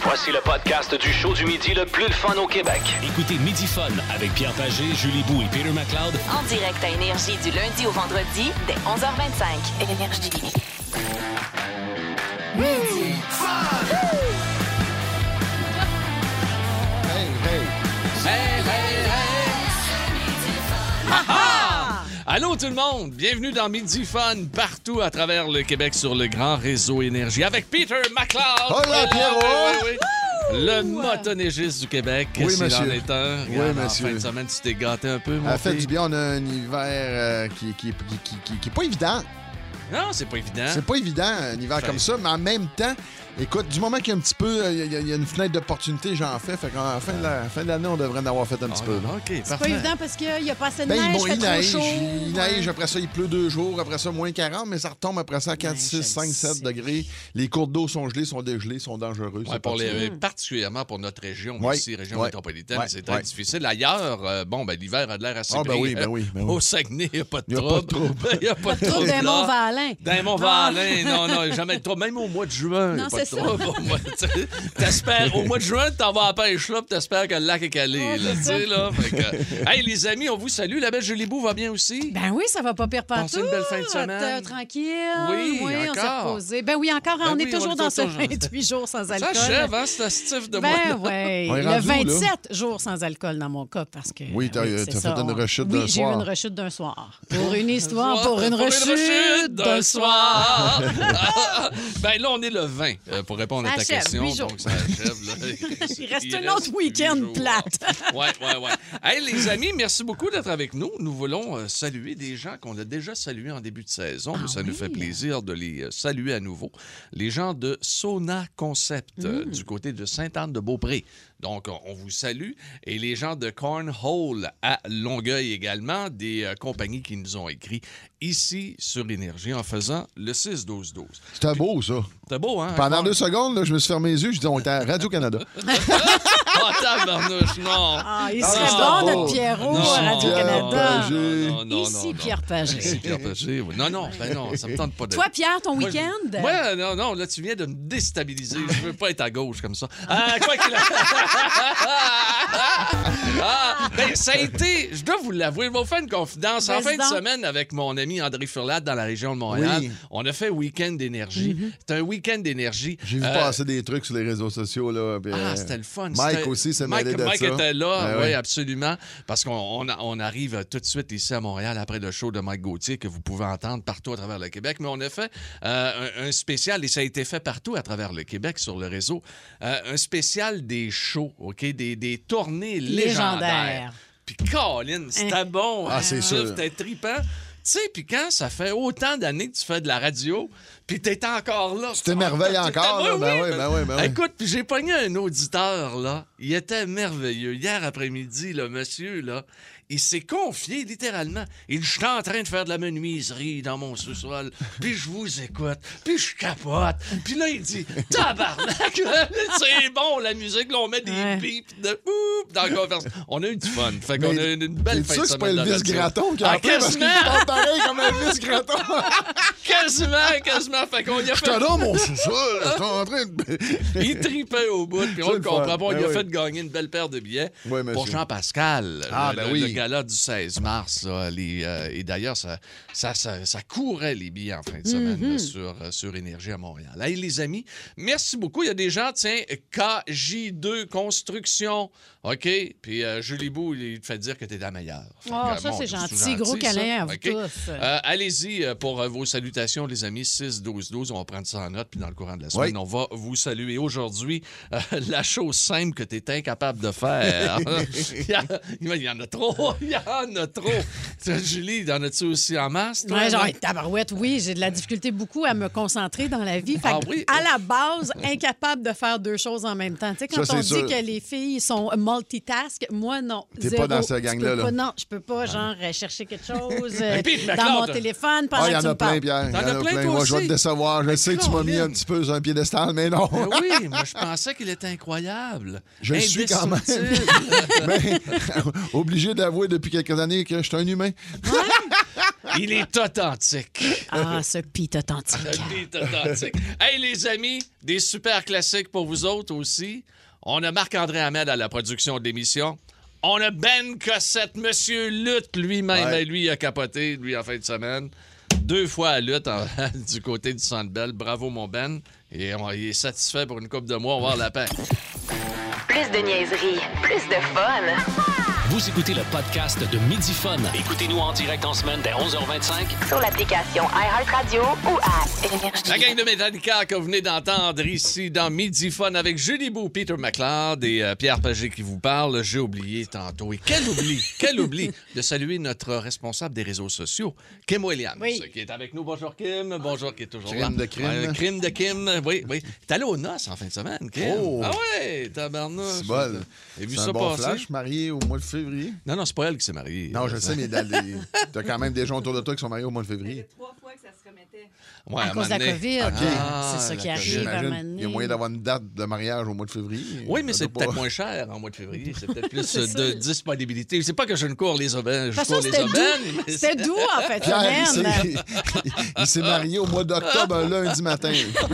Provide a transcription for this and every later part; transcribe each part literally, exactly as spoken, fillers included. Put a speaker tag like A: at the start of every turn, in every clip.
A: Voici le podcast du show du midi le plus le fun au Québec.
B: Écoutez Midi Fun avec Pierre Pagé, Julie Bou et Peter McLeod
C: en direct à Énergie du lundi au vendredi dès onze heures vingt-cinq. Énergie.
D: Midi Fun!
E: Hey, hey!
B: Hey, hey, hey! Ha, ha! Allô tout le monde, bienvenue dans Midi Fun partout à travers le Québec sur le grand réseau Énergie avec Peter McLeod.
E: Hola, Pierrot!
B: Oui, oui, oui. Le motoneigiste du Québec.
E: Oui,
B: s'il
E: monsieur.
B: en est un.
E: Oui,
B: Regarde,
E: monsieur.
B: En fin de semaine, tu t'es gâté un peu, mon
E: Elle fait
B: fils.
E: du bien, on a un hiver euh, qui, qui, qui, qui, qui, qui est pas évident.
B: Non, c'est pas évident.
E: C'est pas évident, un hiver
B: Fait-
E: comme ça, mais en même temps, écoute, du moment qu'il y a un petit peu, il y, a- il y a une fenêtre d'opportunité, j'en fais. Fait qu'en fin de la fin de l'année, on devrait en avoir fait un petit
B: Ah,
E: peu. là.
B: OK,
F: C'est pas
B: parfait.
F: évident parce qu'il n'y a pas assez de
E: Ben,
F: neige,
E: bon,
F: fait
E: il
F: trop
E: neige,
F: chaud.
E: il neige, après ça, il pleut deux jours, après ça, moins quarante, mais ça retombe après ça à quatre,
F: Ouais,
E: six,
F: je
E: cinq,
F: le
E: sept
F: sais.
E: degrés. Les cours d'eau sont gelés, sont dégelés, sont dangereux.
B: Ouais,
E: c'est
B: pour
E: pas
B: les,
E: ça.
B: euh, particulièrement pour notre région,
E: Ouais,
B: ici, région
E: ouais,
B: métropolitaine,
E: ouais,
B: c'est très
E: ouais.
B: difficile. Ailleurs, euh, bon, ben, l'hiver a de l'air assez
E: Ah, ben
B: brillant.
E: oui, ben oui, ben oui.
B: Au Saguenay, il n'y a pas de
E: Il y a pas de
B: trouble. Il n'y a pas de
F: Trop
B: trouble.
F: des
B: là.
F: Mont-Valin.
B: Dans Mont-Valin, non, non, jamais de trouble. Même au mois de juin, il n'y a
F: Non,
B: pas de
F: c'est
B: trouble. Au mois- t'sais, t'espères, au mois de juin, t'en vas à la pêche là, puis t'espères que le lac est calé.
F: Ouais,
B: là,
F: c'est
B: tu
F: ça.
B: sais, là. Fait que, hey, les amis, on vous salue. La belle Julie Bou va bien aussi?
F: Ben oui, ça va pas pire partout.
B: Passez une belle fin de semaine.
F: Euh, tranquille.
B: Oui,
F: on s'est
B: encore.
F: reposé. Ben oui, encore.
B: Ben
F: on
B: oui,
F: est
B: on
F: toujours
B: est
F: dans ce
B: toujours-
F: vingt-huit jours sans
B: Ça
F: alcool.
B: achève, hein, ce stiff de moi.
F: Ben oui.
E: On est
F: Le
E: rendu où, là?
F: vingt-sept jours sans alcool dans mon cas parce que.
E: Oui, t'as-
F: c'est
E: t'as
F: ça,
E: fait une
F: on-
E: rechute
F: oui,
E: d'un
F: j'ai eu
E: soir.
F: une rechute d'un soir. Pour une histoire, pour une
B: Pour
F: rechute d'un soir.
B: Ben là, on est le vingt euh, pour répondre à
F: Ça
B: ta
F: achève,
B: question.
F: huit jours.
B: Donc, ça achève. Là.
F: Il reste
B: Il
F: un autre
B: huit
F: week-end
B: jours.
F: plate.
B: Ouais, ouais, ouais. Hey, les amis, merci beaucoup d'être avec nous. Nous voulons euh, saluer des gens qu'on a déjà salués en début de saison, mais ça nous fait plaisir de les euh, saluer à nouveau. Les gens de Sona Concept, euh, du côté de Sainte-Anne-de-Beaupré. Donc, on, on vous salue. Et les gens de Cornhole à Longueuil également, des euh, compagnies qui nous ont écrit ici sur Énergie en faisant le six douze douze.
E: C'était beau, ça.
B: C'était beau, hein?
E: Pendant
B: Corn-
E: deux secondes, là, je me suis fermé les yeux, je dis, on était à Radio-Canada.
B: Ah, tabarnouche, non!
F: Ah, il
E: Ah,
F: serait
E: c'est
F: bon,
E: beau.
F: notre Pierrot
B: Non,
F: à Radio-Canada.
E: Pierre Pagé.
B: Non, non,
F: Ici,
B: non, non.
F: Pierre Pagé.
B: Ici, Pierre Pagé, oui. Non, non, ben non, ça me tente pas de...
F: Toi, Pierre, ton
B: Moi, je-
F: week-end?
B: Ouais, non, non, là, tu viens de me déstabiliser. Je veux pas être à gauche comme ça. Ah, quoi qu'il a... ah, ben, ça a été, je dois vous l'avouer, je vais vous faire une confidence. En
F: Vas-y
B: fin de
F: donc.
B: semaine, avec mon ami André Furlade dans la région de Montréal,
E: Oui.
B: on a fait week-end d'énergie.
F: Mm-hmm.
B: C'était un week-end d'énergie.
E: J'ai vu
B: Euh,
E: passer des trucs sur les réseaux sociaux. Là, puis,
B: Ah,
E: euh,
B: c'était le fun.
E: Mike
B: C'était-
E: aussi s'est
B: Mike,
E: mêlé de
B: Mike
E: ça.
B: était là,
E: Ouais,
B: oui,
E: ouais.
B: absolument. Parce qu'on on, on arrive tout de suite ici à Montréal après le show de Mike Gauthier que vous pouvez entendre partout à travers le Québec. Mais on a fait euh, un, un spécial, et ça a été fait partout à travers le Québec sur le réseau, euh, un spécial des shows, OK? Des, des tournées légendaires.
F: Légendaire.
B: Puis Colin, c'était
F: Hein?
B: bon.
E: Ah, c'est sûr.
B: C'était trippant. Tu sais, puis quand ça fait autant d'années que tu fais de la radio, puis t'es encore là.
E: Tu t'émerveilles
B: Ah, t'es-
E: encore, là.
B: Oui,
E: Ben
B: oui,
E: oui, ben oui, ben oui.
B: Écoute, puis j'ai pogné un auditeur, là. Il était merveilleux. Hier après-midi, le monsieur, là, il s'est confié, littéralement. Il dit, je suis en train de faire de la menuiserie dans mon sous-sol, puis je vous écoute, puis je capote. Puis là, il dit, tabarnak, c'est bon, la musique, là, on met des
F: Ouais.
B: bips de oup dans la conversation. On a eu du fun. Fait qu'on
E: Mais
B: a eu une belle
E: c'est
B: fin
E: sûr
B: de
E: que c'est pas
B: semaine de
E: Elvis
B: radio.
E: Gratton qui
B: Ah,
E: a appelé parce qu'il
B: quasiment,
E: parle pareil comme Elvis Gratton.
B: quasiment, quasiment. Fait qu'on y a
E: Je
B: fait...
E: te donne mon sous-sol. Je suis en train de...
B: Il tripait au bout, puis on
E: C'est
B: le
E: le
B: comprend
E: fun.
B: pas. On lui
E: Ben
B: a
E: oui.
B: fait gagner une belle paire de billets
E: Oui, monsieur.
B: pour Jean-Pascal,
E: Ah,
B: le,
E: ben
B: le-
E: oui.
B: le gala du seize mars. là, les, euh, et d'ailleurs, ça, ça, ça, ça courait les billets en fin de semaine là, sur, euh, sur Énergie à Montréal. Hey, les amis, merci beaucoup. Il y a des gens, tiens, K J deux Construction, OK? Puis euh, Julie Bou, il te fait dire que t'es la meilleure. Fait
F: Oh,
B: que,
F: ça,
B: bon,
F: c'est
B: c'est
F: gentil. Gros
B: ça.
F: câlin à vous
B: OK?
F: tous.
B: Euh, allez-y euh, pour euh, vos salutations, les amis. six douze douze, on va prendre ça en note, puis dans le courant de la semaine,
E: Oui.
B: on va vous saluer. Aujourd'hui, euh, la chose simple que tu es incapable de faire. il, y a- il y en a trop. Il y en a trop. Tu sais, Julie, y en as-tu aussi en masse? toi,
F: Ouais, genre,
B: non?
F: hey, tabarouette, oui, j'ai de la difficulté beaucoup à me concentrer dans la vie. Fait
B: Ah
F: que,
B: oui?
F: à la base, incapable de faire deux choses en même temps. Tu sais, quand
E: Ça,
F: on
E: c'est
F: dit
E: sûr.
F: que les filles sont multitask, moi, non.
E: T'es
F: Zéro.
E: pas dans cette
F: Je
E: gang-là,
F: peux
E: là.
F: pas, non, je peux pas, genre, euh, chercher quelque chose euh,
B: Puis,
F: dans
B: McLeod,
F: mon téléphone pendant
E: Ah, il y
F: que
E: en
F: tu
E: a
F: me parles.
E: plein, Pierre. Il y
B: T'en
E: en
B: as
E: a
B: plein,
E: plein.
B: toi
E: Moi, je vais
B: aussi?
E: te décevoir. Je sais que tu m'as mis
B: Colin.
E: un petit peu sur un piédestal, mais non.
B: Ben oui, moi, je pensais qu'il était incroyable.
E: Je le suis quand même.
B: Indestructible.
E: Mais obligé d'avouer depuis quelques années que je suis un humain.
B: Il est authentique.
F: Ah, ce Pete authentique.
B: Il est authentique. Hey, les amis, des super classiques pour vous autres aussi. On a Marc-André Ahmed à la production de l'émission. On a Ben Cossette, Monsieur Lutte lui-même.
E: Ouais.
B: Lui, il a capoté, lui, en fin de semaine. Deux fois à Lutte en- du côté du Centre Bell. Bravo, mon Ben. Et on, il est satisfait pour une couple de mois. On va avoir la paix.
C: Plus de niaiserie, plus de fun.
A: Vous écoutez le podcast de Midi Fun. Écoutez-nous en direct en semaine dès onze heures vingt-cinq.
C: Sur l'application iHeartRadio ou à Énergie.
B: La gang de Metallica que vous venez d'entendre ici dans Midi Fun avec Julie Bou, Peter McLeod et euh, Pierre Pagé qui vous parle. J'ai oublié tantôt. Et quel oubli, quel oubli de saluer notre responsable des réseaux sociaux, Kim Williams,
F: Oui.
B: qui est avec nous. Bonjour Kim. Bonjour, qui est toujours là.
E: Crime de Kim.
B: Ouais, crime de Kim. Oui, oui. T'es allé aux noces en fin de semaine, Kim.
E: Oh.
B: Ah ouais, tabarnouche.
E: C'est bon.
B: J'ai vu
E: C'est
B: ça
E: un bon
B: passer.
E: flash, marié au mois de février.
B: Non, non, c'est pas elle qui s'est mariée.
E: Non, je sais, mais dans les- t'as quand même des gens autour de toi qui sont mariés au mois de février.
D: Trois fois que ça se remettait.
B: Ouais,
F: À
B: un
F: cause de la
B: moment donné.
F: COVID.
E: OK.
B: Ah,
F: c'est ça qui
B: la
F: arrive
B: COVID.
F: à un moment
E: J'imagine,
F: donné.
E: il y a moyen d'avoir une date de mariage au mois de février.
B: Oui, mais
E: Ça
B: c'est
E: doit
B: peut-être
E: pas-
B: moins cher en mois de février. C'est peut-être plus
F: C'est
B: de
F: ça.
B: disponibilité. C'est pas que je ne cours les aubaines.
F: De
B: Je
F: toute façon,
B: cours les
F: c'était doux.
B: aubaines. mais
F: C'était doux, en fait,
E: Pierre, il
F: semaine.
E: s'est- il s'est marié au mois d'octobre, un lundi matin.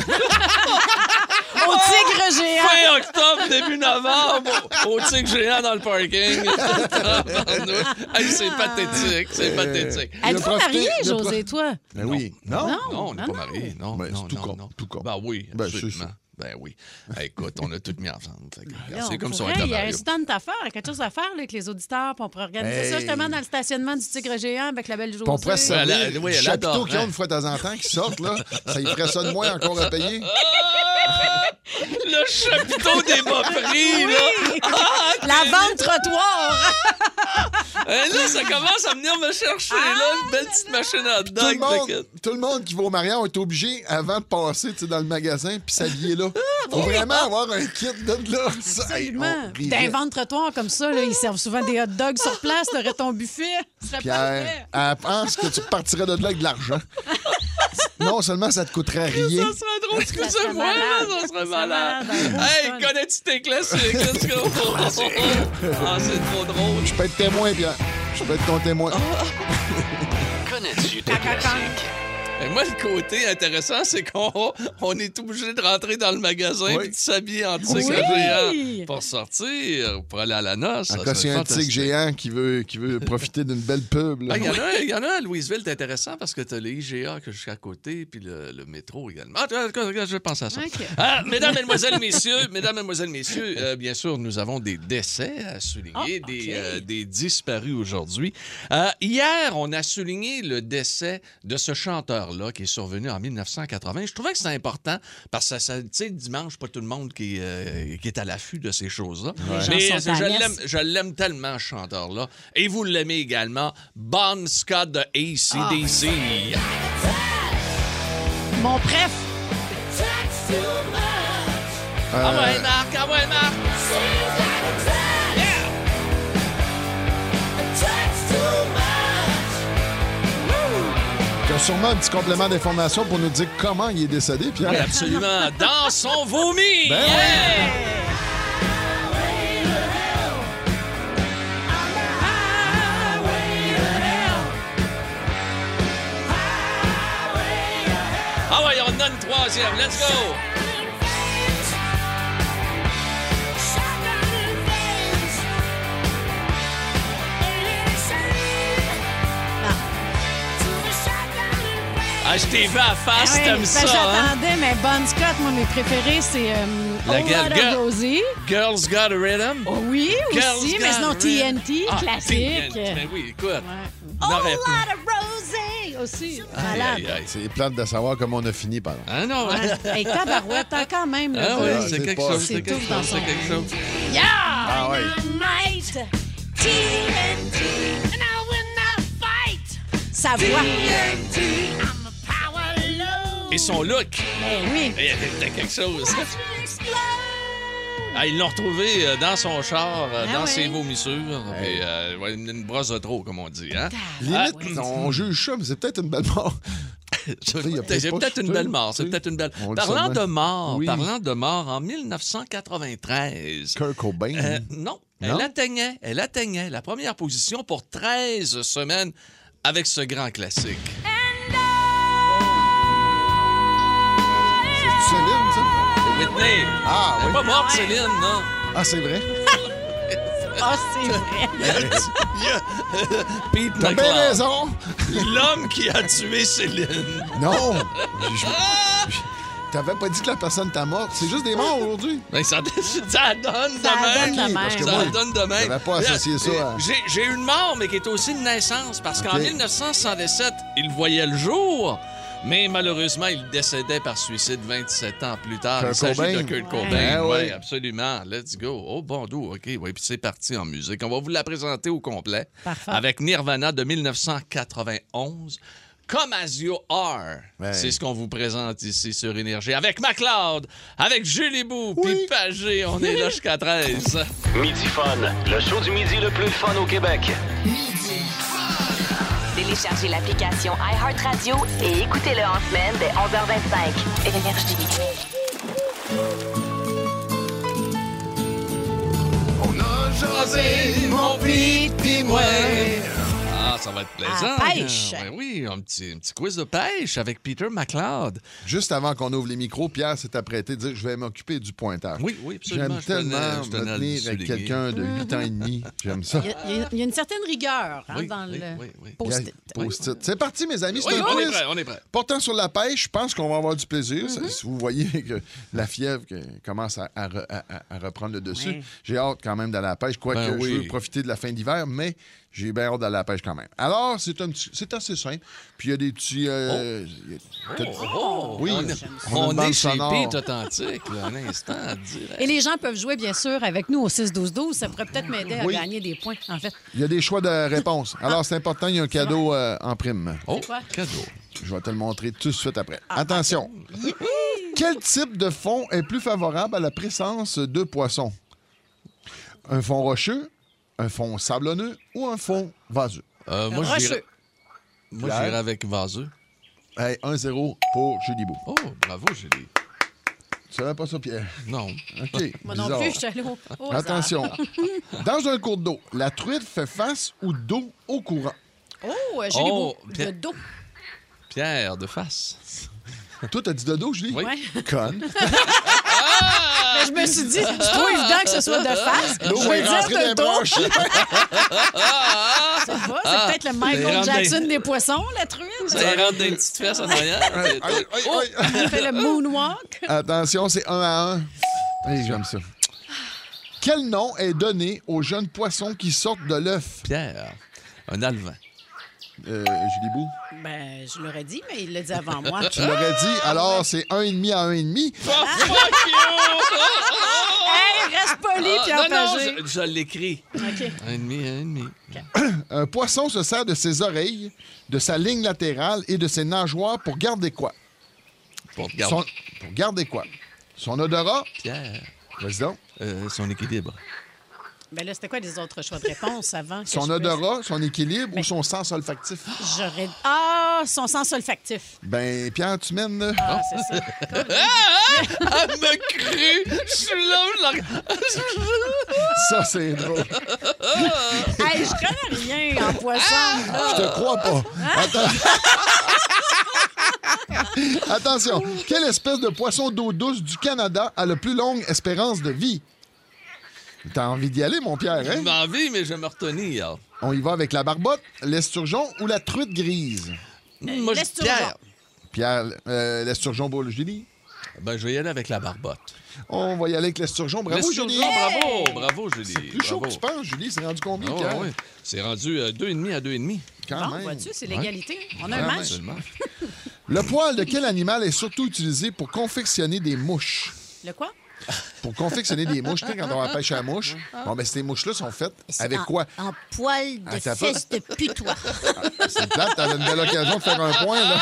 F: Au tigre géant.
B: Fin octobre, début novembre, au tigre géant dans le parking. Hey, c'est pathétique, c'est pathétique.
E: Il a
F: Êtes-vous
E: profité-
F: marié,
E: il a prof-
F: José, toi?
E: Ben oui. Non?
F: Non.
B: Non, on n'est
F: non,
B: pas
F: non.
B: mariés. Non,
E: Ben,
B: non,
E: c'est tout
B: non,
E: con,
B: non.
E: tout con.
B: Ben oui,
E: Ben, c'est
B: absolument.
E: ça.
B: Ben oui. Hey, écoute, on a tout mis ensemble. Fait que, regarde,
F: Non,
B: C'est comme
F: pour
B: ça, on
F: vrai,
B: est à
F: il y a un
B: Mario.
F: stand à faire, il y a quelque chose à faire là, avec les auditeurs, puis on pourrait organiser
E: Hey.
F: ça justement dans le stationnement du Tigre Géant avec la belle Josée.
E: Puis on pourrait se
B: Ouais,
E: servir
B: elle a- oui,
E: du
B: elle
E: chapiteau
B: adore,
E: qu'ils ont
B: hein.
E: une fois de temps en temps qui sortent, là. Ça y ferait ça de moins encore à payer.
B: Le chapiteau des bas prix, là.
F: La vente trottoir!
B: Hey, là, ça commence à venir me chercher, là. Une belle petite machine à
E: Tout le,
B: dog.
E: monde, tout le monde qui va au mariage est obligé, avant de passer tu sais, dans le magasin, puis s'habiller là. Faut vraiment avoir un kit de là. Ça, hey,
F: Absolument.
E: on
F: Puis
E: rirait.
F: D'un vente trottoir comme ça, là, ils servent souvent des hot dogs sur place, t'aurais ton buffet. Ce serait
E: Pierre,
F: parfait.
E: elle pense que tu repartirais de là avec de l'argent. Non seulement ça te coûterait rien.
B: Ça serait drôle,
F: Ça serait
B: excusez-moi,
F: malade.
B: ça serait
F: Ça serait
B: malade.
F: malade, un beau
B: Hey,
F: fun.
B: connais-tu tes classiques? Let's go. Ah, c'est trop drôle.
E: Je peux être témoin, Pierre. Je peux être ton témoin.
A: Connais-tu tes classiques?
B: Et moi, le côté intéressant, c'est qu'on on est obligé de rentrer dans le magasin et
E: Oui.
B: de s'habiller en
F: Oui.
B: tigre géant pour sortir, pour aller à la noce.
E: En
B: Ça
E: cas,
B: serait
E: s'il y a un tigre
B: fantastique.
E: géant qui veut, qui veut profiter d'une belle pub. là.
B: Ah, Il y en a un- il y en a un à Louisville, c'est intéressant parce que tu as le I G A que je suis à côté, puis le, le métro également. Ah, tu vois, regarde, je vais penser à ça.
F: OK.
B: Ah, mesdames, mesdemoiselles, messieurs, mesdames, mesdemoiselles, messieurs, euh, bien sûr, nous avons des décès à souligner,
F: Ah, OK.
B: des, euh, des disparus aujourd'hui. Euh, hier, on a souligné le décès de ce chanteur-là qui est survenu en mille neuf cent quatre-vingts. Je trouvais que c'était important parce que, ça, tu sais, dimanche, pas tout le monde qui, euh, qui est à l'affût de ces choses-là.
F: Les
B: Mais
F: gens
B: euh,
F: sont à
B: je
F: l'aise.
B: l'aime, je l'aime tellement, ce chanteur-là. Et vous l'aimez également, Bon Scott de A C D C.
F: Mon préf.
B: Ah
E: Euh,
B: ouais, Marc, ah ouais, Marc.
E: Tu as sûrement un petit complément d'information pour nous dire comment il est décédé, Pierre.
B: Oui, absolument. Dans son vomi.
E: Ben
B: Yeah! Ah ouais, on en a une troisième. Let's go. Ah, je t'ai vu à face,
F: Ah oui,
B: t'aimes
F: ben,
B: ça, hein?
F: j'attendais, mais Bon Scott, moi, mes préférés, c'est euh,
B: La
F: Old
B: gueule-
F: Lotta
B: gueule-
F: Rosie.
B: Girls Got a Rhythm.
F: Oh oui,
B: Girls
F: aussi,
B: Got
F: mais sinon
B: a
F: T N
B: Rhythm.
F: T,
B: Ah,
F: classique.
B: T N T, ben oui, écoute.
F: Ouais.
B: On
F: Oh,
B: aurait pu.
F: Lotta Rosie aussi.
B: Aïe,
F: Malade.
B: aïe, aïe.
E: C'est plate de savoir comment on a fini, par exemple.
B: Ah non, hein?
F: Ouais. Hey, tabarouette, t'as quand même. le
B: Ah
F: gars.
B: oui,
E: Ah,
B: c'est
E: c'est
B: quelque
E: pas-
B: chose,
F: c'est
B: c'est quelque
F: tout dans
B: chose,
F: son-
B: c'est quelque chose.
F: Yeah!
E: Ah ouais.
F: Dynamite, T N T, and I will not fight. Sa voix.
B: Et son look,
F: Ben oui.
B: il y a quelque chose. Ah, ils l'ont retrouvé euh, dans son char, euh,
F: Ah
B: dans
F: ouais.
B: ses vomissures. Puis, euh, ouais, une, une brosse de trop, comme on dit. Hein?
E: Limite,
F: Ah,
E: on juge ça, mais c'est peut-être une belle mort.
B: C'est
E: il y a peut-être
B: c'est
E: pas
B: peut-être une
E: chuté,
B: belle mort. C'est
E: tu sais.
B: peut-être une belle.
E: On le
B: Parlant
E: savait.
B: de mort,
E: Oui.
B: parlant de mort, en mille neuf cent quatre-vingt-treize.
E: Kurt Cobain.
B: euh, non,
E: Non?
B: elle atteignait, elle atteignait la première position pour treize semaines avec ce grand classique.
E: C'est Céline, ça?
B: Whitney.
E: Ah,
B: Elle
E: oui.
B: n'est pas morte, Céline, non?
E: Ah, c'est vrai?
D: Ah, c'est vrai.
B: Pete
E: T'as bien
B: McLeod.
E: raison.
B: L'homme qui a tué Céline.
E: Non. Je- je- T'avais pas dit que la personne t'a morte. C'est juste des morts aujourd'hui.
B: Ben, ça, ça donne de
D: Ça
B: même.
D: donne de
E: parce que
D: même.
E: moi,
B: Ça donne de même.
E: j'avais pas associé ça à-
B: J'ai, j'ai une mort, mais qui est aussi une naissance, parce qu'en
E: OK.
B: dix-neuf cent soixante-dix-sept, il voyait le jour, mais malheureusement, il décédait par suicide vingt-sept ans plus tard.
E: Kurt
B: il s'agit
E: Cobain.
B: de Kurt Cobain.
E: Ouais,
B: Oui,
E: ouais.
B: absolument. Let's go. Oh, bon doux. OK, oui, puis c'est parti en musique. On va vous la présenter au complet.
D: Parfait.
B: Avec Nirvana de dix-neuf cent quatre-vingt-onze. Come as you are.
E: Ouais.
B: C'est ce qu'on vous présente ici sur Énergie. Avec McLeod, avec Julie Bou, puis Pagé. On est là jusqu'à treize.
A: Midi Fun, le show du midi le plus fun au Québec.
C: Téléchargez l'application iHeartRadio et écoutez-le en semaine dès onze heures vingt-cinq. Énergie.
B: On a jasé, mon Pete pis moi. Ah, ça va être plaisant.
D: À pêche.
B: Ben oui, un petit, un petit quiz de pêche avec Peter McLeod.
E: Juste avant qu'on ouvre les micros, Pierre s'est apprêté à dire que je vais m'occuper du pointage.
B: Oui, oui, absolument.
E: J'aime
B: Je tenais-
E: tellement
B: je tenais
E: me
B: à le
E: tenir avec
B: souligner.
E: quelqu'un de huit ans et demi. J'aime ça.
D: Il y, a, il y a- il y a une certaine rigueur hein,
B: Oui,
D: dans
B: oui,
D: le
B: oui, oui.
D: post-it.
E: Post-it. C'est parti, mes amis. C'est
B: Oui,
E: un
B: on est
E: quiz.
B: prêt, on est prêt.
E: Portant sur la pêche, je pense qu'on va avoir du plaisir.
D: Mm-hmm.
E: Si vous voyez que la fièvre que- commence à, à re- à- à- à reprendre le dessus,
D: Ouais.
E: j'ai hâte quand même d'aller à la pêche. Quoique
B: Ben oui.
E: je veux profiter de la fin d'hiver, mais j'ai bien hâte d'aller à la pêche quand même. Alors, c'est un petit- c'est assez simple. Puis il y a des petits... euh, il y a- peut-être-
B: Oh,
E: Oui,
B: on,
E: on a une
B: on
E: bande
B: est chez
E: sonore.
B: Pete Authentique, là, un instant, direct.
D: Et les gens peuvent jouer, bien sûr, avec nous au six douze douze. Ça pourrait peut-être m'aider à
E: Oui.
D: gagner des points, en fait.
E: Il y a des choix de réponse. Alors, c'est important, il y a un cadeau euh, en prime.
B: Oh,
D: quoi?
B: cadeau.
E: Je vais te le montrer tout de suite après. Attention. Quel type de fond est plus favorable à la présence de poissons? Un fond rocheux, un fond sablonneux ou un fond vaseux?
B: Euh, moi, je
D: Rocheux.
B: dirais, moi, je
E: Pierre?
B: dirais avec vaseux.
E: Hey, un zéro pour Julie Bou.
B: Oh, bravo, Julie.
E: Tu savais pas ça, Pierre?
B: Non.
E: OK.
D: Moi non
E: bizarre.
D: plus, je suis allée au, au hasard.
E: Attention. Dans un cours d'eau, la truite fait face ou dos au courant?
D: Oh, euh, Julie
B: Oh,
D: Beau,
B: bien.
D: de dos.
B: Pierre de face.
E: Toi, t'as dit de dos, Julie?
B: Oui.
D: Ouais.
E: Conne.
D: Mais je me suis dit, c'est trop évident que ce soit de face.
E: L'eau
D: je vais
E: est
D: dire
E: rentrée dans
D: de
E: les
D: dos.
E: branches.
D: Ça va, c'est peut-être le Michael
B: rentre
D: Jackson
B: dans-
D: des poissons, la truite.
B: Ça rentre dans une petite fesse en arrière.
E: Aïe, aïe, aïe, aïe.
D: On fait le moonwalk.
E: Attention, c'est un à un. Hey, j'aime ça. Quel nom est donné aux jeunes poissons qui sortent de l'œuf?
B: Pierre, un alevin.
E: Euh, Julie Bou,
D: Ben, je l'aurais dit, mais il l'a dit avant moi.
E: tu l'aurais dit. Alors, c'est un et demi à un et demi.
D: Hey, reste poli,
B: Ah,
D: Pierre
B: non, non,
D: Pagé.
B: je, je l'écris.
D: OK.
B: Un et demi, un et demi.
E: Un poisson se sert de ses oreilles, de sa ligne latérale et de ses nageoires pour garder quoi?
B: Pour garder.
E: Son- Pour garder quoi? Son odorat?
B: Pierre,
E: Vas-y donc.
B: euh, son équilibre.
D: Ben là, c'était quoi les autres choix de réponse avant? que
E: Son
D: je puisse-
E: odorat, son équilibre
D: Mais-
E: ou son sens olfactif?
D: J'aurais... Ah, son sens olfactif.
E: Ben, Pierre, tu mènes. là.
D: Ah, c'est ça.
B: Elle me cru! Je suis là, je la regarde.
E: Ça, c'est drôle.
D: Hey, je connais rien en poisson. là.
E: Je te crois pas. Attends. Attention. Quelle espèce de poisson d'eau douce du Canada a la plus longue espérance de vie? T'as envie d'y aller, mon Pierre,
B: J'ai
E: hein?
B: envie, mais je vais me retenir.
E: On y va avec la barbotte, l'esturgeon ou la truite grise?
B: Moi, je
D: l'esturgeon.
B: Pierre.
E: Pierre, euh, l'esturgeon pour Julie.
B: Ben, je vais y aller avec la barbotte.
E: On va y aller avec l'esturgeon. Bravo,
B: L'esturgeon,
E: Julie.
B: bravo, bravo, Julie.
E: Plus chaud que
B: bravo.
E: tu penses, Julie. C'est rendu combien,
B: Ah,
E: Pierre?
B: ouais, ouais. C'est rendu euh, deux et demi à deux et demi.
E: Quand
D: Bon,
E: même.
D: vois-tu, c'est l'égalité. On a un
E: Ouais,
D: match.
B: Absolument.
E: Le poil de quel animal est surtout utilisé pour confectionner des mouches?
D: Le quoi?
E: Pour confectionner des mouches, tu sais, quand on va pêcher à la mouche, bon, ben, ces mouches-là sont faites avec quoi?
D: En poil de
E: Ah, t'as pas-
D: fesses de putois.
E: C'est plate, t'avais une belle occasion de faire un point, là.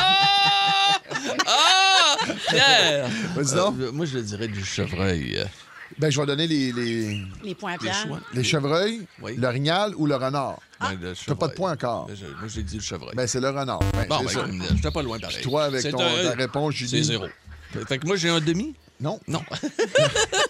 B: Ah! Pierre!
E: Vas-y donc.
B: Euh, moi, je dirais du chevreuil.
E: Ben, je vais donner les, les,
D: Les points à
B: Les
D: Pierre.
B: choix.
E: les chevreuils,
B: Oui.
E: l'orignal ou le renard.
B: Ben, le
E: T'as
B: chevreuil.
E: pas de point encore.
B: Ben, je- moi, j'ai dit le chevreuil.
E: Ben, c'est le renard. Ben,
B: bon,
E: c'est
B: ben,
E: ça.
B: j'étais pas loin pareil.
E: Toi, avec
B: C'est
E: ton,
B: un-
E: ta réponse, Julie.
B: C'est zéro. Fait que moi, j'ai un demi?
E: Non.
B: Non.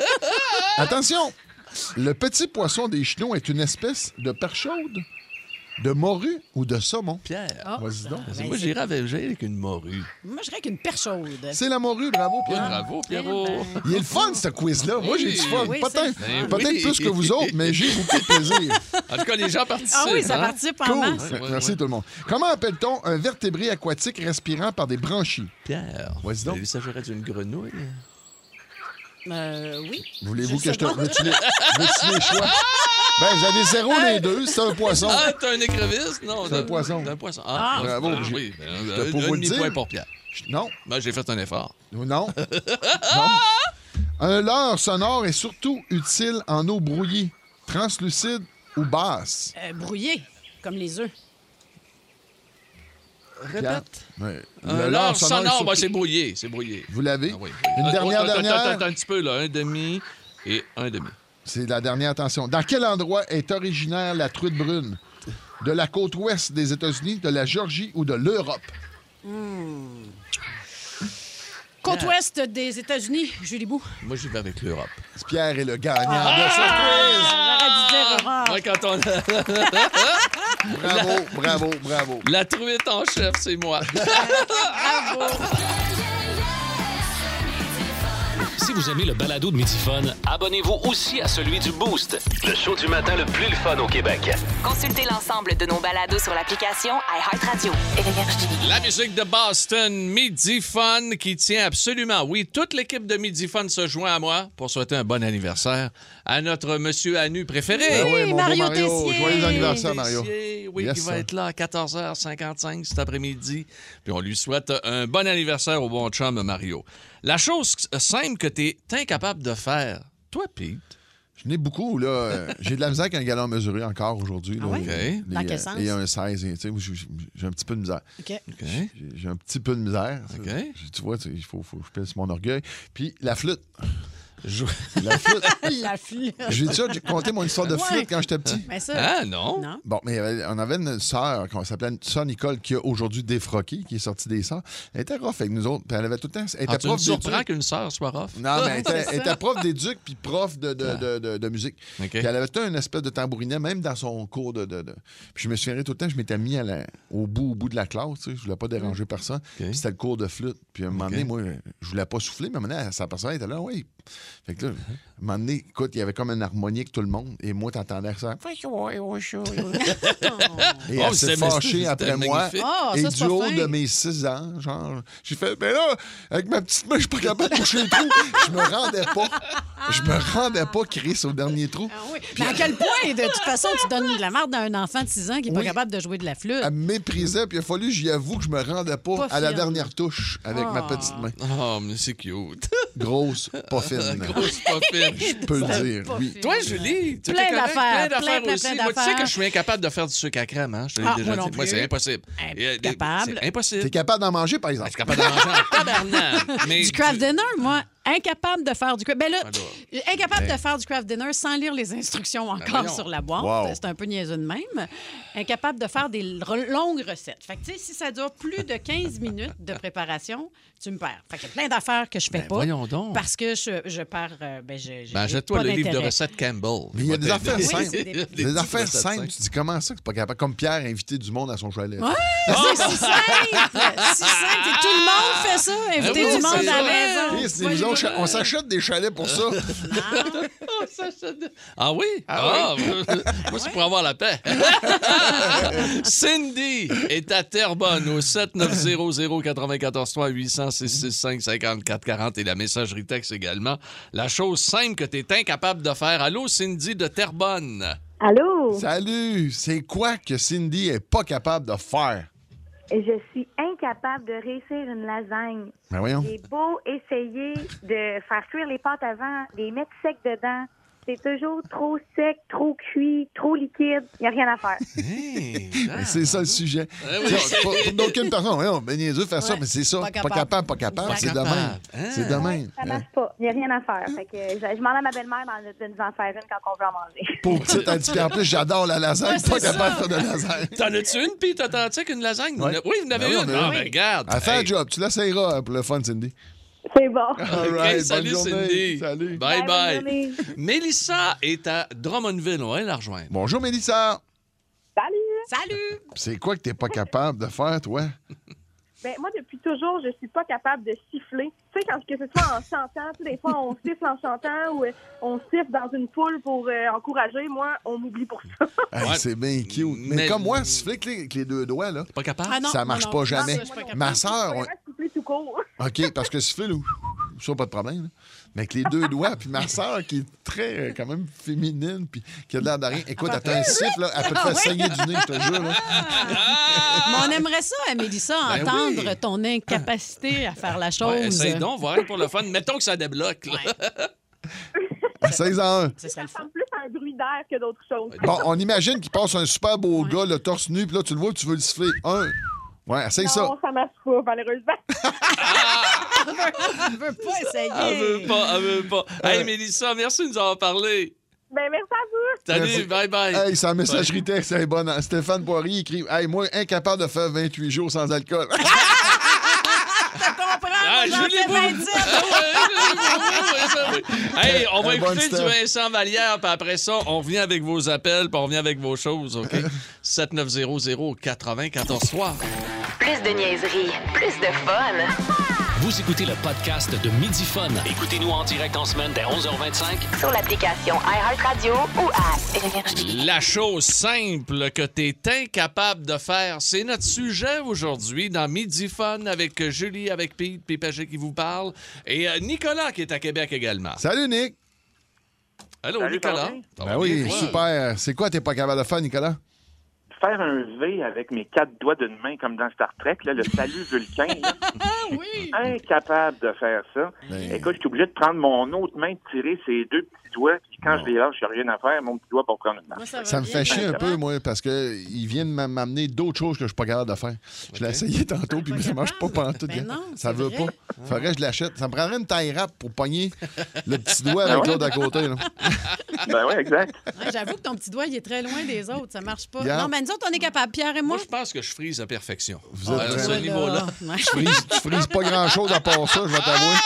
E: Attention! Le petit poisson des chenaux est une espèce de perche chaude. De morue ou de saumon?
B: Pierre.
D: Ah,
E: Vas-y donc.
D: ben,
B: Moi,
D: c'est-
B: j'irais avec, j'irais avec une morue.
D: Moi, je dirais qu'une perche chaude.
E: C'est la morue, bravo, Pierre.
B: Bravo, Pierrot.
D: Ben,
E: Il est le fun, ce quiz-là. Moi, j'ai du fun.
D: Oui,
E: Peut-être
B: c'est-
E: peut-être
B: oui.
E: plus que vous autres, mais j'ai beaucoup de plaisir.
B: En tout cas, les gens participent.
D: Ah oui, ça
B: hein?
D: participe en
E: Cool.
D: masse.
B: ouais,
E: Merci
B: ouais.
E: tout le monde. Comment appelle-t-on un vertébré aquatique respirant par des branchies?
B: Pierre.
E: Vas-y donc.
B: Il s'agirait d'une grenouille.
D: Euh, oui.
E: Voulez-vous
D: Je
E: que
D: sais
E: je te...
D: pas.
E: Veux-tu les... Veux-tu les choix? Ben, vous avez zéro les deux. C'est un poisson.
B: Ah, t'as un écrévisse? Non.
E: C'est un
B: t'as-
E: poisson.
B: t'as un poisson.
D: Ah.
E: Bravo,
B: ah,
E: j'ai-
B: oui. Ben,
E: J'étais
B: un,
E: pas
B: un
E: vous le
B: demi-point
E: dire.
B: pour Pierre.
E: Non.
B: Ben, j'ai fait un effort.
E: Non. Non. Un leurre sonore est surtout utile en eau brouillée, translucide ou basse.
D: Euh, brouillé, comme les œufs.
B: Répète.
E: Ouais.
B: Un
E: Le
B: leurre sonore,
E: est
B: ben,
E: surtout-
B: c'est brouillé. C'est brouillé.
E: Vous l'avez?
B: Ah oui, oui.
E: Une
B: Ah,
E: dernière,
B: attends, attends,
E: dernière.
B: Attends, attends un petit peu, là. Un demi et un demi.
E: C'est la dernière, attention. Dans quel endroit est originaire la truite brune? De la côte ouest des États-Unis, de la Géorgie ou de l'Europe?
D: Côte ouest des États-Unis, Julie Bou.
B: Moi, j'y vais avec l'Europe.
E: Pierre est le gagnant de ce quiz.
D: J'aurais dû dire Europe.
B: Moi, quand on a
E: Bravo, bravo, bravo.
B: la truite en chef, c'est moi.
A: Si vous aimez le balado de Midi Fun, abonnez-vous aussi à celui du Boost, le show du matin le plus le fun au Québec.
C: Consultez l'ensemble de nos balados sur l'application iHeartRadio. Énergie.
B: La musique de Boston, Midi Fun, qui tient absolument, oui, toute l'équipe de Midi Fun se joint à moi pour souhaiter un bon anniversaire à notre monsieur Anu préféré.
E: Ah oui, mon beau
D: Mario
E: Mario.
D: Tessier.
E: Joyeux anniversaire, Mario.
B: Tessier, oui,
E: Yes,
B: qui va
E: sir.
B: être là à quatorze heures cinquante-cinq cet après-midi. Puis on lui souhaite un bon anniversaire au bon chum Mario. La chose simple que tu es incapable de faire, toi, Pete.
E: Je n'ai beaucoup, là. Euh, J'ai de la misère avec un galon mesuré encore aujourd'hui. là.
D: Ah ouais?
E: Les-
B: OK.
D: Dans
E: les,
D: quel
E: euh,
D: sens?
E: Et un seize. et, tu sais, j'ai- j'ai j'ai un petit peu de misère.
D: OK.
B: OK.
E: J'ai j'ai un petit peu de misère.
B: OK.
E: J'ai- Tu vois, tu sais, il faut, faut que je pèse mon orgueil. Puis la flûte.
B: Je-
E: La flûte.
D: La flûte.
E: J'ai déjà compté mon histoire de
D: Ouais.
E: flûte quand j'étais petit.
D: Mais ça,
B: Ah, non?
D: non.
E: Bon, mais euh, on avait une sœur, qu'on s'appelait sœur Nicole, qui a aujourd'hui défroqué, qui est sortie des sœurs. Elle était rough avec nous autres. Puis elle avait tout le temps. Elle
B: Ah,
E: était
B: tu me
E: prof d'éduc.
B: surprends qu'une sœur soit rough?
E: Non, mais elle était, elle était prof d'éduc puis prof de, de, de, de, de musique.
B: OK.
E: Puis elle avait tout un espèce de tambourinet, même dans son cours de. de, de- Puis je me souviendrai tout le temps, je m'étais mis à la- au, bout, au bout de la classe, tu sais, je voulais pas déranger personne. Puis c'était le cours de flûte. Puis à un moment donné, moi, je voulais pas souffler, mais maintenant, sa personne était là, oui. Fait que là, à un moment donné, écoute, il y avait comme une harmonie avec tout le monde. Et moi, t'entendais ça. Et
B: Oh,
E: elle s'est
B: c'était-
E: fâchée
B: c'était
E: après moi.
B: magnifique.
D: Ah,
E: Et
D: ça, c'est
E: du
D: pas
E: haut
D: fin.
E: de mes six ans, genre, j'ai fait, mais là, avec ma petite main, je suis pas capable de toucher le trou. Je me rendais pas. Je me rendais pas, Chris, au dernier trou.
D: Ah oui. Mais à quel point, de toute façon, tu donnes de la merde à un enfant de six ans qui n'est pas
E: Oui.
D: capable de jouer de la flûte?
E: Elle me méprisait, puis il a fallu, j'y avoue, que je me rendais pas,
D: Pas
E: à la
D: fine.
E: dernière touche avec ma
D: Ah.
E: petite main.
B: Oh, mais c'est cute.
E: Grosse, pas fine.
B: Grosse pas fine.
E: Je peux le dire,
D: pas
E: oui.
D: fine.
B: Toi, Julie, tu
D: Plein
B: es correct?
D: d'affaires,
B: Plein d'affaires
D: plein, plein,
B: aussi.
D: plein
B: Moi, tu sais
D: d'affaires.
B: que je suis incapable de faire du sucre à crème, hein? Je te l'ai
D: Ah,
B: déjà
D: moi non
B: dit. Moi,
D: plus.
B: c'est impossible.
D: Incapable.
B: Il y a des- C'est impossible.
E: T'es capable d'en manger, par
B: Je
E: exemple?
B: suis capable de manger en tabarnak. Mais
D: Du craft dinner, moi, incapable de faire du craft. Ben là,
B: Alors.
D: incapable de faire du craft dinner sans lire les instructions encore
B: voyons.
D: sur la boîte.
E: Wow.
D: C'est un peu niaiseux de même. Incapable de faire des l- longues recettes. Fait que, tu sais, si ça dure plus de quinze minutes de préparation, tu me perds. Fait qu'il y a plein d'affaires que je fais
B: Ben,
D: pas.
B: voyons donc.
D: Parce que je, je perds. euh, ben, je, j'ai
B: Ben, achète-toi
D: pas
B: le livre de
D: d'intérêt.
B: recettes Campbell.
E: Mais il y a
B: va
E: des
B: t'aider.
E: affaires
D: Oui,
E: simples.
D: c'est des-
B: Des
E: Des
B: petites
E: affaires
B: recettes
E: simples. Tu dis, comment ça que c'est pas capable? Comme Pierre, inviter du monde à son chalet.
D: Ouais, c'est si simple! Si simple! Et tout le monde fait ça, inviter
B: Ah oui,
D: du monde
B: c'est
D: à la
B: ça.
D: maison.
E: Chris, les maisons, on cha- on s'achète des chalets pour ça.
B: Ah oui? Ah, moi, c'est pour avoir la paix. Cindy est à Terrebonne au sept neuf zéro zéro quatre-vingt-quatorze trois huit zéro six six cinq cinquante-quatre quarante et la messagerie texte également. La chose simple que tu es incapable de faire. Allô, Cindy de Terrebonne.
G: Allô?
E: Salut! C'est quoi que Cindy est pas capable de faire?
G: Je suis incapable de réussir une lasagne.
E: Ben voyons.
G: J'ai beau essayer de faire cuire les pâtes avant, les mettre secs dedans. C'est toujours trop sec, trop cuit, trop liquide. Il n'y a rien à faire.
B: Hey, ah.
E: C'est ça le sujet.
B: Ah oui.
E: C'est- Pour, pour d'aucune personne, voyons, ben niaiseux faire ça,
D: Ouais.
E: mais c'est ça.
D: Pas
E: Pas
D: capable.
E: capable, pas capable.
B: Pas
E: C'est de
B: capable.
E: même.
B: Hein?
E: C'est de même.
G: Ça marche pas. Il n'y a rien à faire. Fait que je, je demande à ma belle-mère d'en- de nous en faire une quand on veut en manger.
E: Pour petite un petit peu en plus, j'adore la lasagne.
D: Ouais,
E: Pas
D: c'est
E: capable de faire de lasagne.
B: T'en as-tu une, Pete authentique, une lasagne?
E: Ouais.
B: Oui, vous en avez
E: Ben oui,
B: une.
E: on a
B: Ah,
E: une.
B: ben, regarde.
E: À faire
B: Hey.
E: le job. Tu l'essayeras pour le fun, Cindy.
G: C'est bon.
E: All
B: OK,
E: right,
B: salut,
E: bonne journée.
B: Cindy.
E: Salut.
B: Bye,
G: Bye,
B: bye.
G: bonne journée.
B: Mélissa est à Drummondville. On va aller la rejoindre.
E: Bonjour, Mélissa.
G: Salut!
D: Salut!
E: C'est quoi que t'es pas capable de faire, toi?
H: Ben, moi, depuis toujours, je suis pas capable de siffler. Tu sais, quand que ce soit en chantant, tu sais, des fois, on siffle en chantant ou euh, on siffle dans une foule pour euh, encourager. Moi, on m'oublie pour ça.
E: Hey,
B: Ouais.
E: c'est bien cute. Mais,
B: Mais-
E: comme moi, siffler avec les, avec les deux doigts, là,
B: Pas capable?
D: Ah non,
E: ça
D: moi
E: marche
D: non.
E: pas jamais.
D: Ça, je suis pas capable.
E: Ma
H: Je
E: soeur,
H: peux vraiment siffler tout court.
E: OK, parce que siffler, là, ça, pas de problème. Là. Mais avec les deux doigts, puis ma soeur, qui est très, euh, quand même, féminine, puis qui a l'air de rien. Écoute, elle t'a un siffle, là, elle peut te faire saigner du nez, je te jure. Là.
D: Mais on aimerait ça, Mélissa,
B: Ben
D: entendre
B: oui.
D: ton incapacité à faire la chose.
B: Ouais, essaye donc, voir pour le fun. Mettons que ça débloque. Là.
E: À seize ans un.
D: Ce serait le
H: Ça
D: fun.
H: ressemble plus à un bruit d'air que d'autres choses.
E: Bon, on imagine qu'il passe un super beau gars, le torse nu, puis là, tu le vois, tu veux le siffler. Un. Ouais, essaye ça.
H: Non, ça marche pas, malheureusement.
D: Elle veut pas essayer.
B: Elle veut pas, elle veut pas. Hey, Mélissa, merci de nous avoir parlé.
H: Ben, merci à vous.
B: Salut,
E: Merci.
B: bye bye.
E: Hey, sa messagerie texte, c'est bon. Stéphane Poirier écrit Hey, moi, incapable de faire vingt-huit jours sans alcool.
D: Je comprends,
B: Ah,
D: moi, j'en
B: Julie
D: fais
B: Boulou.
D: vingt-sept.
B: Hey, on va
E: Hey, bonne
B: écouter du
E: Steph.
B: Vincent Vallière, puis après ça, on revient avec vos appels, puis on revient avec vos choses, OK? sept neuf zéro zéro quatre-vingt-quatorze trois.
C: Plus de niaiserie, plus de fun.
A: Vous écoutez le podcast de Midi Fun. Écoutez-nous en direct en semaine dès onze heures vingt-cinq.
C: Sur l'application iHeartRadio ou à Énergie.
B: La chose simple que tu es incapable de faire, c'est notre sujet aujourd'hui dans Midi Fun avec Julie, avec Pete, puis Paget qui vous parle, et euh, Nicolas qui est à Québec également.
E: Salut, Nick.
B: Allô,
I: Salut,
B: Nicolas?
I: ça va bien?
B: Ça va
E: Ben oui,
B: bien, toi?
E: super. C'est quoi t'es pas capable de faire, Nicolas?
I: Faire un V avec mes quatre doigts d'une main comme dans Star Trek, là, le salut vulcain, là.
D: Oui.
I: Incapable de faire ça.
E: Ben-
I: Écoute, je suis obligé de prendre mon autre main, de tirer ses deux petits doigts, puis quand je les lâche, je n'ai rien à faire, mon petit doigt pour prendre une marche.
D: Moi, ça va
E: Ça me
D: bien.
E: fait chier un
D: Ça
E: peu,
D: va?
E: moi, parce qu'il vient de m'amener d'autres choses que je suis pas capable de faire. Je l'ai
B: Ok.
E: essayé tantôt, puis
D: Pas
E: ça marche pas
D: capable.
E: pantoute.
D: Ben
E: gars.
D: non,
E: ça
D: c'est
E: veut
D: vrai.
E: pas. Faudrait que je l'achète. Ça me prendrait une taille rap pour pogner le petit doigt avec l'autre à côté. Là.
I: Ben oui, exact.
D: Ouais, j'avoue que ton petit doigt, il est très loin des autres. Ça marche pas.
E: Regarde.
D: Non, mais nous autres, on est capable. Pierre et moi.
B: Moi, je pense que je frise à perfection.
E: Vous êtes
B: à ce
E: vraiment-
B: niveau-là.
D: Ouais.
E: Tu frises, tu frises pas grand-chose à part ça, je vais t'avouer.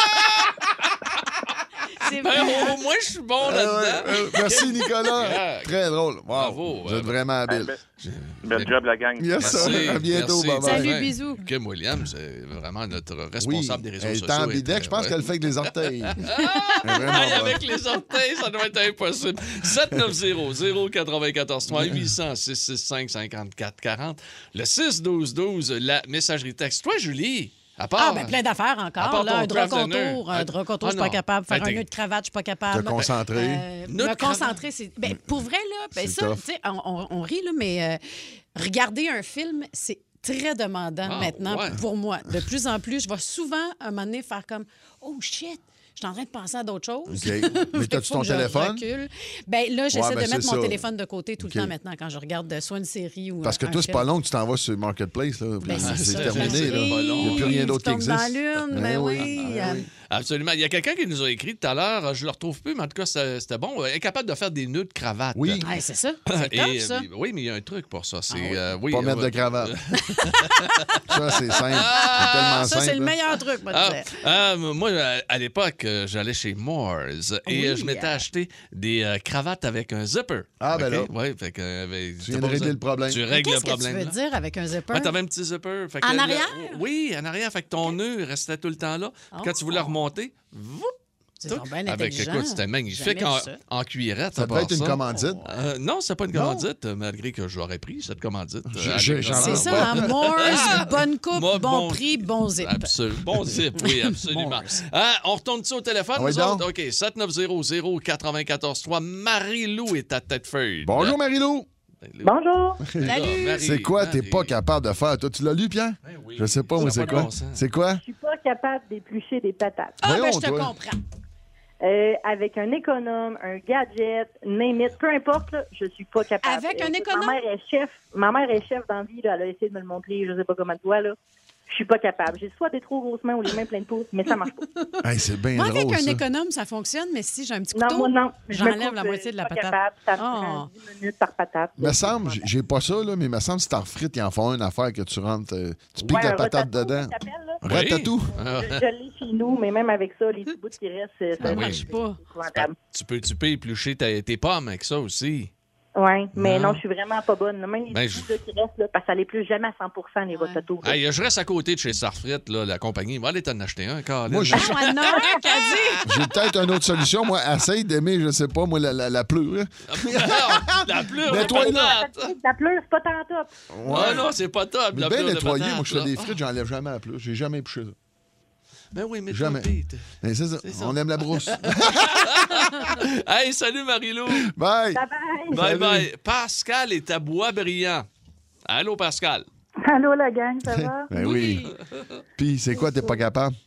D: C'est
B: Ben,
D: vrai.
B: au moins, je suis bon
E: Euh, ouais,
B: là-dedans.
E: euh, merci, Nicolas.
B: Yeah.
E: Très drôle. Wow.
B: Bravo.
E: Vous êtes vraiment habile.
I: Ben, bel job, la gang.
E: Yes, sir.
B: Merci,
E: À bientôt.
B: merci.
E: Bye-bye.
D: Salut,
B: Ouais.
D: bisous.
B: Kim Williams, c'est vraiment notre
E: Oui,
B: responsable des réseaux
E: elle
B: sociaux.
E: est en
B: et
E: bidex,
B: très-
E: je pense
B: ouais.
E: qu'elle le fait avec les orteils. Elle est vraiment
B: Aïe,
E: bonne.
B: avec les orteils, ça doit être impossible. sept neuf zéro zéro quatre-vingt-quatorze trois huit zéro zéro six six cinq cinquante-quatre quarante. Le six douze douze, la messagerie texte. Toi, Julie, à part...
D: Ah, ben plein d'affaires
B: À
D: encore.
B: part
D: Là,
B: ton
D: un drap
B: craft dinner.
D: contour. Un drap contour,
B: Ah,
D: je suis pas
B: non.
D: capable. Faire
B: Ben,
D: un
B: t'es-
D: nœud de cravate, je suis pas capable.
E: Te concentrer.
D: Euh,
B: Nœud de
D: me
B: cravate.
D: concentrer, c'est. Ben, pour vrai, là, ben,
E: C'est
D: ça,
E: tough.
D: tu sais, on, on- on rit, là, mais euh, regarder un film, c'est très demandant
B: Ah,
D: maintenant
B: ouais.
D: pour moi. De plus en plus, je vais souvent, à un moment donné, faire comme Oh shit! Je suis en train de penser à d'autres choses.
E: OK.
D: Fait
E: Mais
D: qu'il
E: t'as-tu
D: faut
E: ton
D: que je
E: téléphone?
D: recule. Ben là, j'essaie
E: Ouais, ben,
D: de mettre
E: c'est
D: mon
E: ça.
D: téléphone de côté tout
E: OK.
D: le temps maintenant quand je regarde euh, soit une série ou
E: Parce que
D: un
E: toi, c'est
D: film.
E: pas long que tu t'en vas sur Marketplace. Là.
D: Ben,
E: c'est
D: c'est ça,
E: terminé.
D: je
E: Là.
D: sais.
E: Il n'y a plus rien d'autre qui
D: Tu tombes
E: existe.
D: dans la lune, ben oui.
E: Ah,
D: euh,
E: oui.
B: Absolument. Il y a quelqu'un qui nous a écrit tout à l'heure, je le retrouve plus, mais en tout cas, c'était c'était bon. Incapable de faire des nœuds de cravate.
E: Oui.
D: Ouais, c'est ça. C'est
B: Et,
D: top, ça.
B: euh, oui, mais il y a un truc pour ça. C'est,
D: Ah oui.
B: euh, oui,
E: Pas
B: euh,
E: mettre de
B: ouais.
E: cravate. Ça, c'est simple. C'est tellement
D: Ça,
E: simple.
D: c'est le
E: là.
D: meilleur truc, moi,
B: Ah,
D: je disais.
B: ah, moi, à- à l'époque, euh, j'allais chez Moores et
D: Oui.
B: euh, je m'étais acheté des euh, cravates avec un zipper.
E: Ah, ben là.
B: Oui, fait que. euh, ben,
E: Tu
B: t'as
E: viens de
B: pas
E: régler
B: besoin-
E: le problème.
B: Tu
D: Mais
B: règles le
D: Qu'est-ce que tu
B: problème.
D: veux
B: là.
D: dire avec un zipper?
B: Ouais, t'avais un petit zipper. Fait que
D: En
B: le-
D: arrière?
B: Oui, en arrière. Fait que ton nœud restait tout le temps là. Puis Quand tu voulais
D: Oh.
B: remonter, voup,
D: C'est
B: tout.
D: donc bien
B: Avec,
D: intelligent.
B: écoute, c'était magnifique
D: Jamais
B: en,
D: vu ça.
B: en cuillerette.
E: Ça
B: à
E: devait
B: part
E: être une
B: ça.
E: commandite.
B: Euh, non, c'est pas une commandite, euh, malgré que j'aurais pris cette commandite. euh,
E: Je-
B: à
E: je-
B: l'époque.
E: j'en
D: C'est
E: Ah,
D: ça,
E: ouais.
D: hein? Moores, bonne coupe,
B: Moi,
D: bon,
B: bon-
D: prix, bon zip.
B: Absolument. Bon zip, oui, absolument.
D: Moores.
B: Hein, on retourne ça au téléphone,
E: Ah oui,
B: nous
E: donc.
B: autres? OK, sept neuf zéro zéro quatre-vingt-quatorze trois. Marie-Lou est à Tête-Feuille.
E: Bonjour, Marie-Lou.
H: Bonjour.
D: Salut.
B: Marie-
E: C'est quoi t'es
B: Marie-
E: pas capable de faire? Toi, tu l'as lu, Pierre?
B: Ben oui.
E: Je sais pas,
B: Ça
E: moi,
B: a
E: c'est
B: pas de
E: quoi?
B: bon sens.
E: C'est quoi?
H: Je suis pas capable d'éplucher des patates.
D: Ah, ben,
E: Voyons,
D: je te
E: toi.
D: comprends.
H: Euh, avec un économe, un gadget, name it, peu importe, là, je suis pas capable.
D: Avec un
H: Euh,
D: économe?
H: Ma mère est chef. Ma mère est chef dans la vie, là, elle a essayé de me le montrer, je sais pas comment de toi, là. Je suis pas capable. J'ai soit des trop grosses mains ou les mains pleines de pouces, mais ça marche pas.
E: Hey, c'est bien
D: Moi,
E: drôle,
D: avec un
E: ça.
D: économe, ça fonctionne, mais si j'ai un petit
H: Non,
D: couteau,
H: moi, non. Je me
D: j'enlève
H: coupe,
D: la
H: euh,
D: moitié de la
H: pas
D: patate.
H: capable. Ça me
D: Oh.
H: prend dix minutes par patate.
E: Me semble, j'ai- j'ai pas ça, là, mais me semble que si t'en frites, ils en font une affaire que tu rentres, euh, tu piques
H: Ouais,
E: la
H: un
E: patate
H: ratatouille,
E: dedans.
H: ça s'appelle, là.
B: Oui.
E: Ratatouille.
B: Ah,
H: Je, je l'ai chez nous, mais même avec ça, les petits bouts qui restent, c'est
D: Ça
B: oui.
D: marche pas.
H: épouvantable.
B: tu peux, tu peux éplucher ta- tes pommes avec ça aussi.
G: Oui, mais
B: Non.
G: non, je suis vraiment pas bonne. Même les
B: Ben,
G: petits
B: je-
G: là, qui restent, là, parce que ça n'est plus jamais à cent pour cent les
D: Ouais.
G: rototos.
B: Hey, je reste à côté de chez Sarfret, là, la compagnie. Va aller t'en acheter un, Colin.
E: Moi, je-
D: Ah, ouais, non, un qu'a dit.
E: J'ai peut-être une autre solution. Moi, essaye d'aimer, je sais pas, moi, la, la, la pleure.
B: La pleure de
E: Nettoie-la.
B: patate.
G: La pleure, c'est pas tant top.
B: Ah non, c'est pas top.
E: Mais
B: la
E: bien
B: pleure de
E: nettoyé.
B: patate,
E: Moi, je fais
B: là.
E: des frites, j'enlève jamais la pleure. J'ai jamais épluché ça.
B: Ben oui, mais
E: Jamais.
B: toi, Pete.
E: Mais c'est ça.
B: C'est ça.
E: On aime la brousse.
B: Hey, salut Marie-Lou.
E: Bye.
G: Bye bye.
B: Bye
E: Salut.
B: bye. Pascal est à Bois-Brillant. Allô, Pascal.
H: Allô, la gang, ça va?
E: Ben oui. Puis, c'est quoi, t'es pas capable?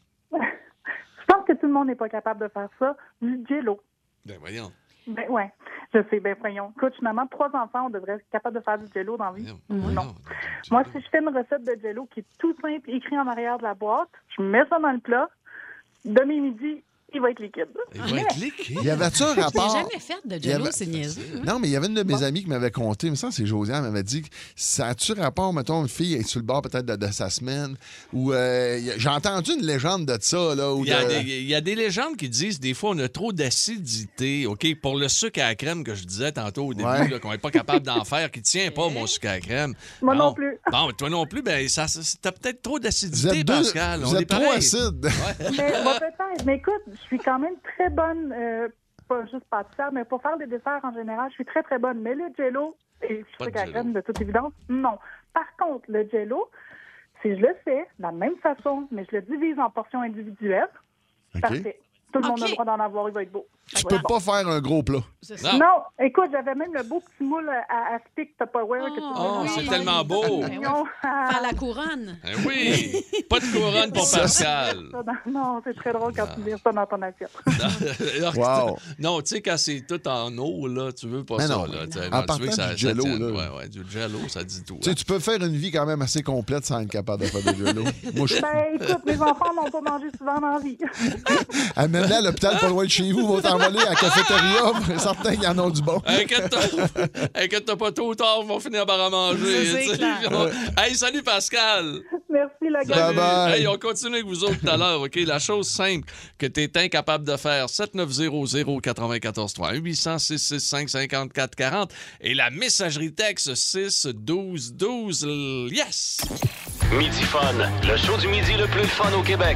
H: Je pense que tout le monde n'est pas capable de faire ça. Du jello.
B: Ben voyons.
H: Ben ouais, je sais, ben voyons. Écoute, je suis maman de trois enfants, on devrait être capable de faire du jello dans la vie.
B: voyons, voyons.
H: Non. Moi, si je fais une recette de jello qui est tout simple, écrit en arrière de la boîte, je mets ça dans le plat, demi-midi, il va être liquide.
B: Il va être liquide.
E: Y avait-tu un
D: Je l'ai
E: rapport?
D: jamais fait de
E: Il y
D: jello,
E: avait-
D: c'est niaiseux. hein.
E: Non, mais il y avait une de mes amies qui m'avait conté, mais ça, c'est Josiane, m'avait dit que ça a-tu rapport, mettons, une fille est sur le bord peut-être de, de sa semaine, ou euh, y a- j'ai entendu une légende de ça, là, où
B: Il y, a
E: de-
B: des, il y a des légendes qui disent des fois on a trop d'acidité. OK, pour le sucre à la crème que je disais tantôt au début,
E: Ouais.
B: là, qu'on n'est pas capable d'en faire, qui tient pas mon sucre à la crème.
H: Moi
B: Bon.
H: non plus.
B: Bon, toi non plus, ben ça, ça- t'as peut-être trop
E: vous
B: d'acidité,
E: êtes, deux-
B: Pascal.
E: vous
B: On est
E: êtes trop
B: pareil.
E: acide.
H: Mais moi, peut-être. Mais écoute, je suis quand même très bonne, euh, pas juste pâtissière, mais pour faire des desserts en général, je suis très, très bonne. Mais le jello, et
B: Pas
H: je
B: de
H: fais la
B: jello.
H: crème de toute évidence, non. Par contre, le jello, si je le fais de la même façon, mais je le divise en portions individuelles,
E: OK.
H: parfait. Tout le monde a
D: OK.
H: le droit d'en avoir, il va être beau.
E: Tu peux pas faire un gros plat.
D: C'est ça.
B: Non.
H: Non, écoute, j'avais même le beau petit moule à, à stick Tupperware. que tu
D: Oh,
H: peux
B: Oh,
H: mettre
B: c'est
H: dans
B: tellement
H: les
B: beau.
D: Ben
H: champignons. Ah,
D: Faire la couronne.
B: Ben oui, pas de couronne pour Pascal.
H: ça dans- Non, c'est très drôle quand tu mets ça dans ton assiette.
B: Alors que
E: Wow.
B: t'as- Non, tu sais, quand c'est tout en eau, là, tu veux pas
E: Mais
B: ça.
E: non,
B: là,
E: mais
B: tu sais,
E: en
B: non, tu
E: partant
B: veux que ça,
E: du
B: ça
E: jello,
B: tienne.
E: là.
B: Ouais, ouais, du jello, ça dit tout.
E: Tu sais,
B: hein.
E: tu peux faire une vie quand même assez complète sans être capable de faire de jello. Moi, je
H: Ben, écoute, mes enfants n'ont pas mangé souvent dans la vie.
E: amène-la à l'hôpital pas loin de chez vous, va t'envoler à la cafétéria. Certains qui en ont du bon.
B: Inquiète-toi, inquiète-toi pas, tôt ou tard, ils vont finir par en manger.
D: Ça, c'est
B: tu sais.
D: clair.
B: Hey, salut Pascal!
H: Merci, la gang.
B: Salut.
E: Bye-bye.
B: Hey, on continue avec vous autres tout à l'heure, OK? La chose simple que tu es incapable de faire, sept neuf zéro zéro neuf quatre trois, huit zéro zéro, six six cinq, cinq quatre quatre zéro et la messagerie texte six douze douze. Yes!
A: Midi Fun, le show du midi le plus fun au Québec.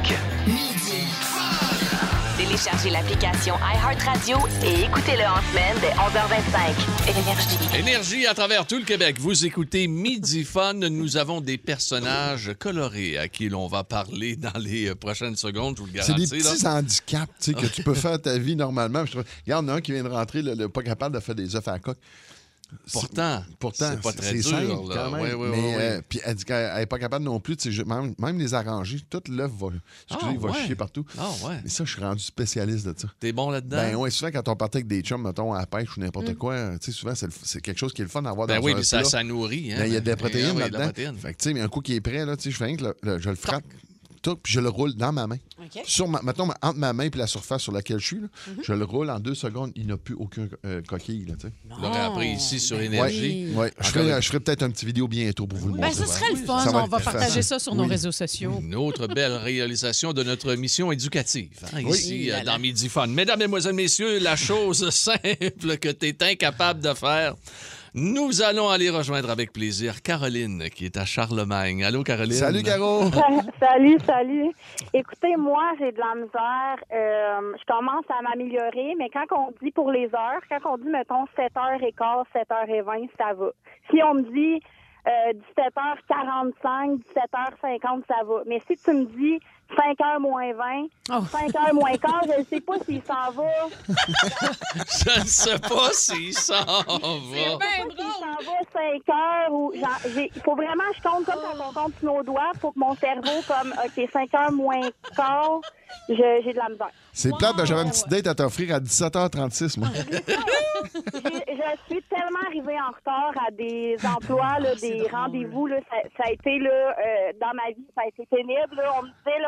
C: Téléchargez l'application iHeartRadio et écoutez-le en semaine dès onze heures vingt-cinq. Énergie.
B: Énergie à travers tout le Québec. Vous écoutez Midi Fun. Nous avons des personnages colorés à qui l'on va parler dans les euh, prochaines secondes, je vous le
E: C'est des
B: garantis. là.
E: petits handicaps tu sais, que tu peux faire ta vie normalement. Je trouve- Regarde, il y en a un qui vient de rentrer, le, le pas capable de faire des œufs à la coque.
B: Pourtant,
E: Pourtant,
B: c'est pas très
E: c'est
B: dur.
E: simple,
B: là.
E: quand même.
B: Ouais, ouais,
E: mais
B: ouais, ouais.
E: euh, puis elle dit qu'elle n'est pas capable non plus. tu sais, je- Même, même les arranger, tout l'œuf va, excusez,
B: Ah,
E: il va
B: ouais.
E: chier partout.
B: Ah ouais.
E: Mais ça, je suis rendu spécialiste de ça.
B: T'es bon là-dedans?
E: Ben ouais, souvent quand on partait avec des chums, mettons, à la pêche ou n'importe quoi, tu sais, souvent, c'est, le- c'est quelque chose qui est le fun à avoir
B: Ben
E: dans
B: oui,
E: un
B: puis ça,
E: plat.
B: ça nourrit. Hein?
E: Ben, il y a des
B: Ah
E: protéines
B: oui, de la
E: là-dedans.
B: protéine.
E: Fait que, tu sais, mais un coup qui est prêt, là, tu sais, je fais rien que le- le- je le frappe, tout, puis je le roule dans ma main.
D: OK.
E: Sur ma, mettons, ma- entre ma main et la surface sur laquelle je suis, là,
B: Mm-hmm.
E: je le roule en deux secondes, il n'a plus aucun euh, coquille, là, tu sais.
B: Vous l'aurez appris ici sur
D: ben
B: Énergie.
D: oui.
E: Ouais, je
B: Encore
E: ferai,
B: une-
E: je ferai peut-être une petite vidéo bientôt pour vous le
D: Ben,
E: montrer.
D: ce serait le fun.
E: Ça va
D: On
E: être
D: va
E: facile.
D: partager ça sur nos
E: Oui.
D: réseaux sociaux.
B: Une autre belle réalisation de notre mission éducative, hein,
E: Oui.
B: ici, euh,
D: Là, là.
B: dans Midi Fun. Mesdames, Mesdemoiselles, Messieurs, la chose simple que tu es incapable de faire, nous allons aller rejoindre avec plaisir Caroline, qui est à Charlemagne. Allô, Caroline?
E: Salut, Caro!
J: Salut, salut. Écoutez, moi, j'ai de la misère. Euh, je commence à m'améliorer, mais quand on dit pour les heures, quand on dit, mettons, sept heures quinze, sept heures vingt, ça va. Si on me dit euh, dix-sept heures quarante-cinq, dix-sept heures cinquante, ça va. Mais si tu me dis cinq heures moins vingt,
D: Oh.
J: cinq heures moins quart, je ne sais pas s'il s'en va.
B: Je ne sais pas s'il s'en va.
D: Ben
J: S'il s'en va cinq heures ou... genre, j'ai- Il faut vraiment que je compte comme quand on compte sur nos doigts pour que mon cerveau, comme, OK, cinq heures moins quart, je- j'ai de la misère.
E: C'est plate, ben, j'avais une petite date à t'offrir à dix-sept heures trente-six, moi.
J: J'ai- Je suis tellement arrivée en retard à des emplois, là, des rendez-vous. Là, ça, ça a été, là, euh, dans ma vie, ça a été pénible. Là. On me disait, là,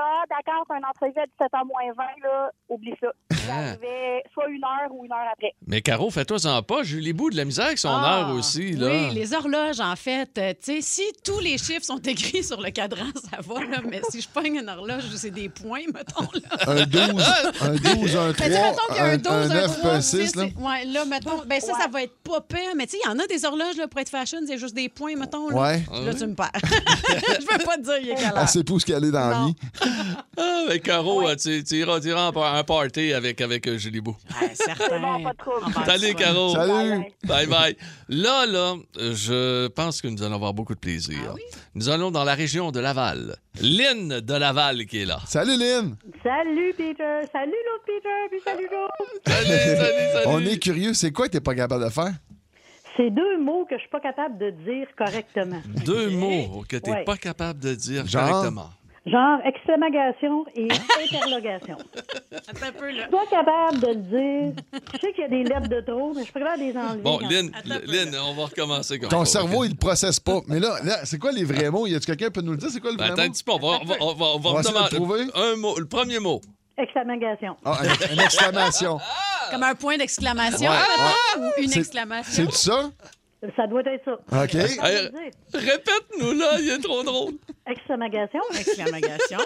J: ah, d'accord, c'est un entrevue à dix-sept heures moins vingt, là, oublie ça. J'arrivais soit une heure ou une heure après.
B: Mais Caro, fais-toi-en pas. Julie Bou de la misère avec son
D: Ah,
B: heure aussi. Là.
D: Oui, les horloges, en fait. euh, Tu sais, si tous les chiffres sont écrits sur le cadran, ça va, là. Mais si je pogne une horloge, c'est des points, mettons, là.
E: Un douze, un douze, un
D: Ben, tu sais, mettons qu'il y a
E: trois,
D: un
E: un,
D: douze,
E: un
D: un
E: neuf,
D: trois,
E: un six. Là.
D: Ouais, là, mettons. Ben, ça, ça va être pas pire. Mais tu sais, il y en a des horloges, là, pour être fashion, c'est juste des points, mettons. Là,
E: Ouais.
D: là tu me perds. Je peux pas te dire, il est quelle heure.
E: Elle sait pas où ce qu'elle est dans la
D: Non.
E: vie.
B: Ah, mais Caro, euh, tu, tu iras, tu iras en un party avec, avec euh, Julie Bou.
D: Ouais, certain.
J: Bon, pas de trouble.
D: Ah, ben,
B: Salut,
D: c'est
B: Caro.
E: Salut.
B: Bye bye. Là, là, je pense que nous allons avoir beaucoup de plaisir.
D: Ah oui?
B: Nous allons dans la région de Laval. Lynn de Laval qui est là.
E: Salut, Lynn.
J: Salut, Peter. Salut, l'autre Peter. Puis salut, l'autre.
B: Salut, salut, salut.
E: On est curieux. C'est quoi que t'es pas capable de faire?
K: C'est deux mots que je suis pas capable de dire correctement.
B: Deux mots que tu n'es
K: Ouais.
B: pas capable de dire
E: Genre?
B: correctement.
K: Genre exclamation et interrogation.
D: Attends un peu,
K: Je
D: là.
K: suis pas capable de le dire. Je sais qu'il y a des lettres de trop, mais je suis pas capable de les enlever.
B: Bon,
K: quand-
B: Lynn,
D: Attends un peu,
B: Lynn, on va recommencer comme
E: Ton
B: ça.
E: cerveau,
B: OK?
E: il le processe pas. Mais là, là c'est quoi les vrais mots? Y a-tu quelqu'un qui peut nous le dire? C'est quoi le
B: Ben,
E: vrai
B: attends un
E: mot?
B: petit peu, on va, on va, on va, on va
E: On va essayer de
B: redemander-
E: le trouver.
B: un mot, le premier mot.
K: Exclamation.
E: Ah, un- une exclamation.
D: Comme un point d'exclamation,
E: Ouais,
D: mettons, ou une
E: C'est-
D: exclamation.
E: C'est ça?
K: Ça doit être ça.
E: OK.
K: Je suis pas capable de
B: Hey,
K: le dire.
B: Répète-nous là, il est trop drôle.
K: Exclamation.
D: Exclamation.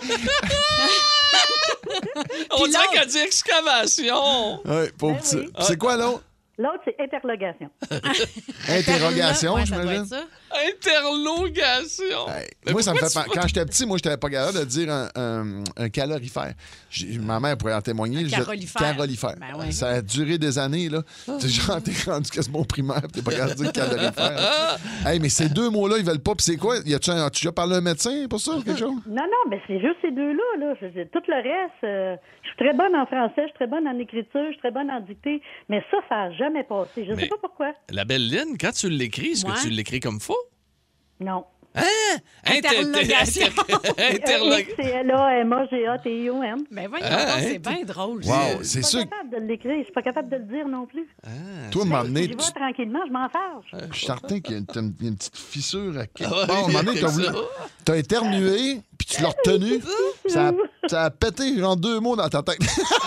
B: On dirait
D: l'autre?
B: qu'elle dit excavation.
E: Ouais, pauvre
K: Ben
E: petit.
K: oui.
E: C'est quoi l'autre?
K: L'autre, c'est interrogation.
E: Interrogation,
D: Ouais, ça doit
E: j'imagine.
D: être ça.
B: Interrogation.
E: Hey,
B: Mais
E: moi, ça me
B: pourquoi
E: fait
B: tu
E: peur. Quand j'étais petit, moi, j'étais pas capable de dire un, un- un calorifère. J'ai- Ma mère pourrait en témoigner.
D: Un
E: Je-
D: carolifère.
E: Carolifère.
D: Ben ouais.
E: Ça a duré des années, là. Tu sais, genre, t'es rendu quasiment au primaire, puis t'es pas capable de dire calorifère. Hey, mais ces deux mots-là, ils veulent pas. Puis c'est quoi? Y a-tu un- as-tu déjà parlé à un médecin pour ça ou quelque chose?
K: Non, non, mais c'est juste ces deux-là. Là. Je- je- tout le reste, euh, je suis très bonne en français, je suis très bonne en écriture, je suis très bonne en dictée, mais ça, ça n'a jamais passé. Je ne
B: Mais-
K: sais pas pourquoi.
B: La belle Lynn, quand tu l'écris, est-ce
D: Ouais.
B: que tu l'écris comme faux?
K: Non.
B: Hein? Inter-
D: Interrogation.
B: Interlog-
K: C'est L A M A G A T I O N.
D: Mais voyons,
B: Ah,
D: donc,
B: hein,
D: c'est bien drôle.
E: Wow,
K: Je
E: c'est
K: suis pas
E: sûr.
K: capable de l'écrire, je suis pas capable de le dire non plus.
E: Toi,
K: Mais
E: m'emmener.
K: si je vais tranquillement, je m'en fâche.
E: Je suis certain qu'il y a une, t'as une- il y a une petite fissure à quelque
B: Ah ouais,
E: part. À un moment donné,
B: il y a
E: t'as voulu-
B: ça.
E: t'as éternué, puis tu l'as retenu. Ça a, ça a pété genre deux mots dans ta tête.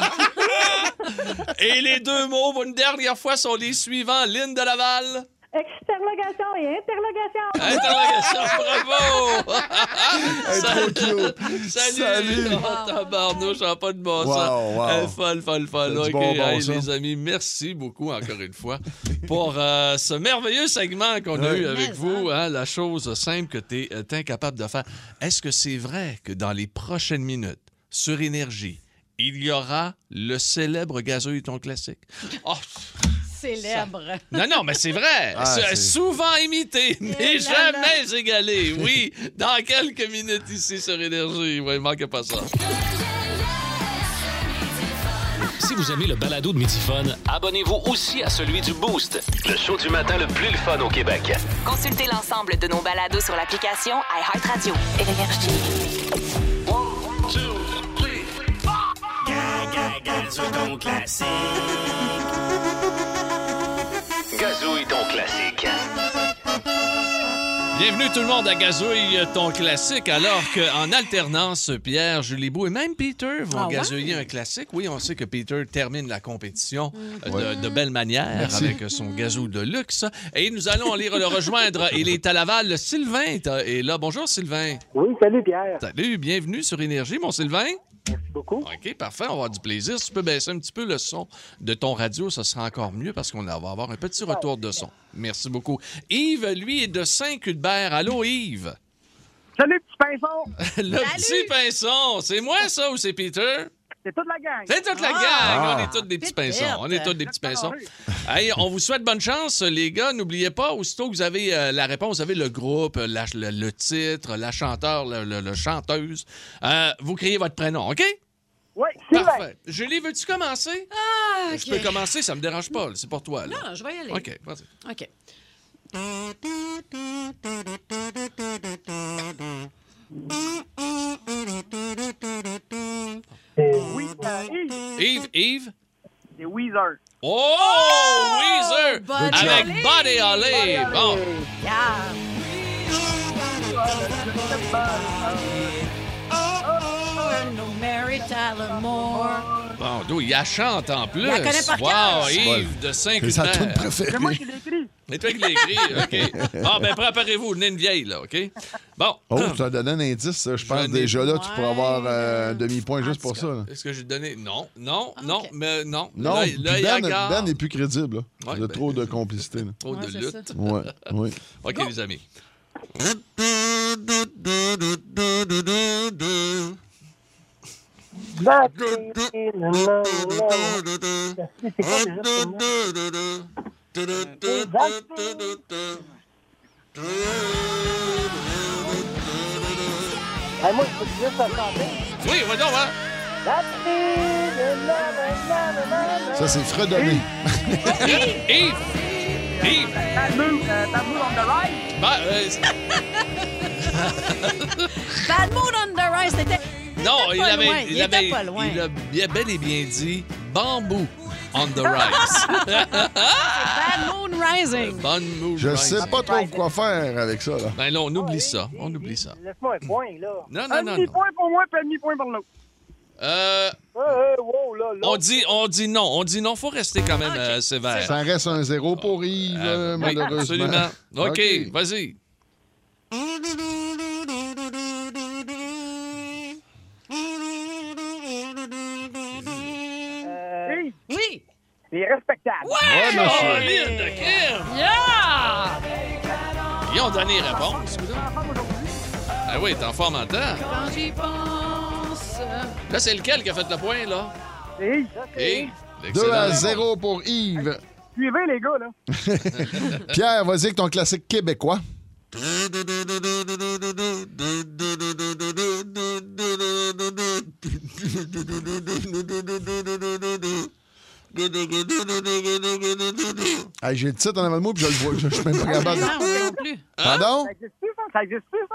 B: Et les deux mots, pour une dernière fois, sont les suivants. Lynn de Laval.
K: Interrogation et interrogation.
B: Interrogation, bravo!
E: Elle est trop cute.
B: Salut!
E: Salut.
B: Oh, tabarnouche, ça n'a pas de bon
E: Wow,
B: sens.
E: wow.
B: Elle est folle, folle, folle.
E: C'est du
B: OK,
E: bonbon,
B: hey,
E: ça.
B: les amis, merci beaucoup encore une fois pour euh, ce merveilleux segment qu'on a
E: Ouais.
B: eu avec
D: Mais,
B: vous. Hein, la chose simple que tu es incapable de faire. Est-ce que c'est vrai que dans les prochaines minutes, sur Énergie, il y aura le célèbre gazouille ton classique? Oh,
D: Célèbre.
B: non, non, mais c'est vrai.
E: Ah,
B: C'est
E: c'est-
B: souvent imité, mais
D: Eh là là.
B: jamais égalé. Oui, dans quelques minutes ici sur Énergie. Oui, manquez pas ça.
A: Si vous aimez le balado de Midi-Fun, abonnez-vous aussi à celui du Boost, le show du matin le plus le fun au Québec.
C: Consultez l'ensemble de nos balados sur l'application iHeartRadio.
A: Gazouille ton classique.
B: Bienvenue tout le monde à Gazouille, ton classique, alors qu'en alternance, Pierre, Julie Bou et même Peter vont
D: Ah ouais?
B: gazouiller un classique. Oui, on sait que Peter termine la compétition euh, de, de belle manière
E: Merci.
B: avec son gazou de luxe. Et nous allons aller le rejoindre. Il est à Laval. Sylvain est est là. Bonjour Sylvain.
L: Oui, salut Pierre.
B: Salut, bienvenue sur Énergie, mon Sylvain.
L: Merci beaucoup.
B: OK, parfait, on va avoir du plaisir. Si tu peux baisser un petit peu le son de ton radio, ça sera encore mieux parce qu'on va avoir un petit retour de son. Merci beaucoup. Yves, lui, est de Saint-Cuthbert. Allô, Yves?
L: Salut, petit pinceau.
B: Le petit pinson, c'est moi ça ou c'est Peter?
L: C'est toute la gang.
B: C'est toute la gang!
E: Ah.
B: On est tous des petits
D: Pépite.
B: pinsons. On est tous des petits pinsons.
L: Ah
B: Hey, on vous souhaite bonne chance, les gars. N'oubliez pas, aussitôt que vous avez euh, la réponse, vous avez le groupe, la- le, le titre, la chanteur, le, le- le chanteuse. Euh, vous criez votre prénom, OK?
L: Oui, Sylvain.
B: Parfait. Julie, veux-tu commencer?
D: Ah,
B: Je
D: OK.
B: peux commencer, ça me dérange pas. là. C'est pour toi. Là.
D: Non, je vais y aller.
B: OK, vas-y.
D: OK.
L: C'est oui, euh, Yves.
B: Yves, Yves?
L: C'est Weezer.
B: Oh! Weezer!
D: Buddy
B: Avec
D: Holly!
B: Buddy Holly! Bon.
D: Yeah. no Mary Tyler Moore.
B: Bon, d'où il la chante en plus.
D: Il la connaît par cœur.
B: Wow, Yves de
E: C'est sa tune
B: Saint-Culbert.
E: préférée.
L: C'est moi qui l'ai écrit.
B: C'est toi qui l'as écrit, OK. Bon, ben préparez-vous, venez une vieille, là, OK? Bon.
E: Oh, tu as donné un indice, ça. Je pense
B: J'en ai-
E: déjà là, tu
D: Ouais.
E: pourrais avoir euh, un demi-point juste
D: En
E: pour
D: tout
E: ça. là.
B: Est-ce que j'ai donné? Non, non,
D: Ah,
B: non,
D: OK.
B: mais non.
E: Non,
B: Là,
E: puis
B: là, il y a
E: Ben,
B: garde.
E: Ben n'est plus crédible. Là.
B: Ouais,
E: Il y a
B: ben-
E: trop de complicité. Là.
B: Trop
D: Ouais,
B: de
D: c'est
B: lutte.
D: ça.
E: Ouais, oui.
B: OK, les amis.
L: C'est quoi déjà ce Hey, moi, je peux juste ça chanter.
B: Oui, va donc, hein?
E: Ça, c'est fredonné.
B: Yves! Yves! Yves!
L: Bad Moon, euh, Bad Moon on the Ride.
B: Ben, euh, c'est-
D: Bad Moon on the Rise, c'était.
B: non,
D: était
B: il
D: pas
B: avait,
D: loin,
B: il,
D: il était
B: avait,
D: pas loin.
B: il a bien, bel et bien dit bambou on the rise.
D: Bad Moon Rising.
B: Bonne move.
E: Je sais pas trop quoi faire avec ça. Là.
B: Ben là, on oublie ça. On oublie ça.
L: Laisse-moi un point, là.
B: Non,
L: Un
B: non, non, non.
L: demi-point pour moi, puis un demi-point pour l'autre.
B: Euh,
L: Hey, hey, wow, là, là.
B: on dit, on dit non. On dit non. Faut rester quand même euh, sévère.
E: Ça reste un zéro pour Yves,
B: Euh,
E: euh,
B: oui,
E: malheureusement.
B: absolument. OK,
E: OK.
B: vas-y.
L: Euh, Yves,
D: Oui.
L: c'est respectable.
E: Ouais,
B: Oh,
E: monsieur.
B: Lynn de Kim!
D: Yeah!
B: Ils ont donné réponse. Ah oui, t'es en forme en temps.
D: Quand j'y pense.
B: Là, c'est lequel qui a fait le point, là?
L: C'est Yves.
B: Et
E: deux à zéro pour Yves.
L: Suivez, les gars, là.
E: Pierre, vas-y avec ton classique québécois. Hey, j'ai le titre en avant de moi puis je le vois. Je, je suis même pas capable.
D: Non, moi non plus.
E: Pardon?
L: Ça existe plus, ça? Ça existe plus, ça?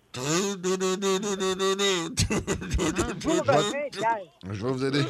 L: Joue le refrain, Pierre.
E: Je vais vous aider.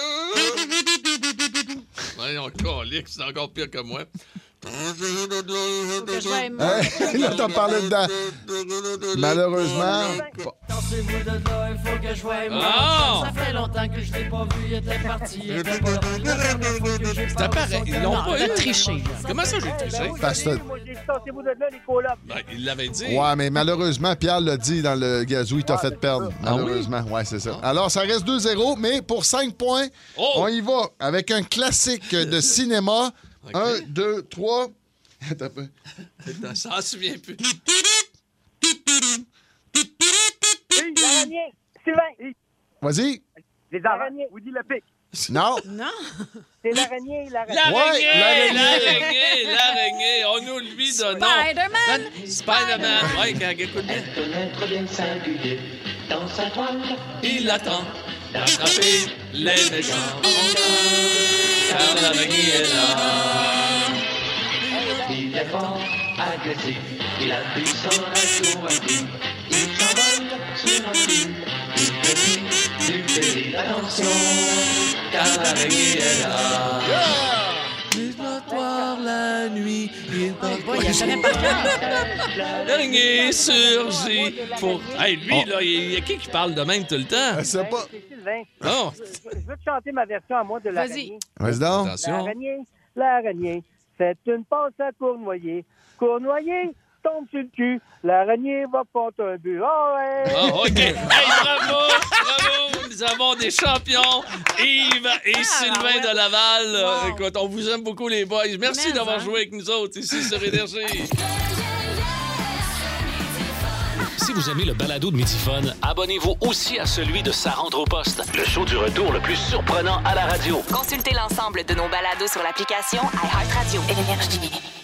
B: Voyons, colique, c'est encore pire que moi.
D: Faut que je vais aimer.
E: Hey, là, t'as parlé dedans. Malheureusement. pas-
F: Dansez-vous de là, il faut que je voie moi.
B: Ah!
F: Ça fait longtemps que je l'ai pas vu, il était parti. Il était pas là. La dernière fois que j'ai
B: C'était pareil. Ils l'ont
D: Non,
B: pas
D: t'as
B: eu.
D: triché, là.
B: Comment ça, j'ai triché?
E: Parce que-
L: Moi, j'ai dit, sortez-vous de là, les colocs.
B: Ben, il l'avait dit.
E: Ouais, mais malheureusement, Pierre l'a dit dans le gazou, il t'a fait perdre.
B: Ah oui?
E: Malheureusement, ouais, c'est ça. Alors, ça reste deux zéro, mais pour cinq points,
B: Oh!
E: on y va avec un classique de cinéma.
B: OK.
E: Un, deux, trois. Attends un peu.
B: Putain, ça s'en souvient plus.
L: Yves, l'araignée. Sylvain. Yves,
E: Vas-y.
L: les araignées. Woody le pic.
E: Non.
D: Non.
L: C'est l'araignée, l'araignée.
B: L'araignée!
E: Ouais, l'araignée.
B: L'araignée! L'araignée! On nous lui donne.
D: Spider-Man.
B: Spider-Man! Ouais, quand écoute bien.
F: être bien singulier dans sa toile.
B: Il attend d'attraper les méchants. Car l'araignée est là.
F: Il est fort, agressif, il a du sang radioactif. Il s'envole sur un fil, il fait du pays. Attention,
B: Car l'araignée est là. Il va voir la nuit. Il va
D: Boy, il la connaît par cœur.
B: L'araignée surgit pour. Hey, lui, là, il y a qui qui parle de même tout le temps?
E: Je sais pas.
L: C'est Sylvain.
B: Non.
L: Je, je veux te chanter ma version à moi de
D: Vas-y.
L: l'araignée.
E: Vas-y donc.
B: Attention.
L: L'araignée, l'araignée, c'est une passe à Cournoyer. Cournoyer tombe sur le cul, l'araignée va porter un but. Oh, ouais.
B: Ah, OK. Hey, bravo! Bravo! Nous avons des champions, Yves et Sylvain
D: ouais.
B: de Laval.
D: Wow.
B: Écoute, on vous aime beaucoup, les boys. Merci
D: Mais,
B: d'avoir
D: hein.
B: joué avec nous autres ici sur Énergie.
A: Si vous aimez le balado de Midi Fun, abonnez-vous aussi à celui de Sa rentre au poste, le show du retour le plus surprenant à la radio.
C: Consultez l'ensemble de nos balados sur l'application iHeartRadio. Énergie.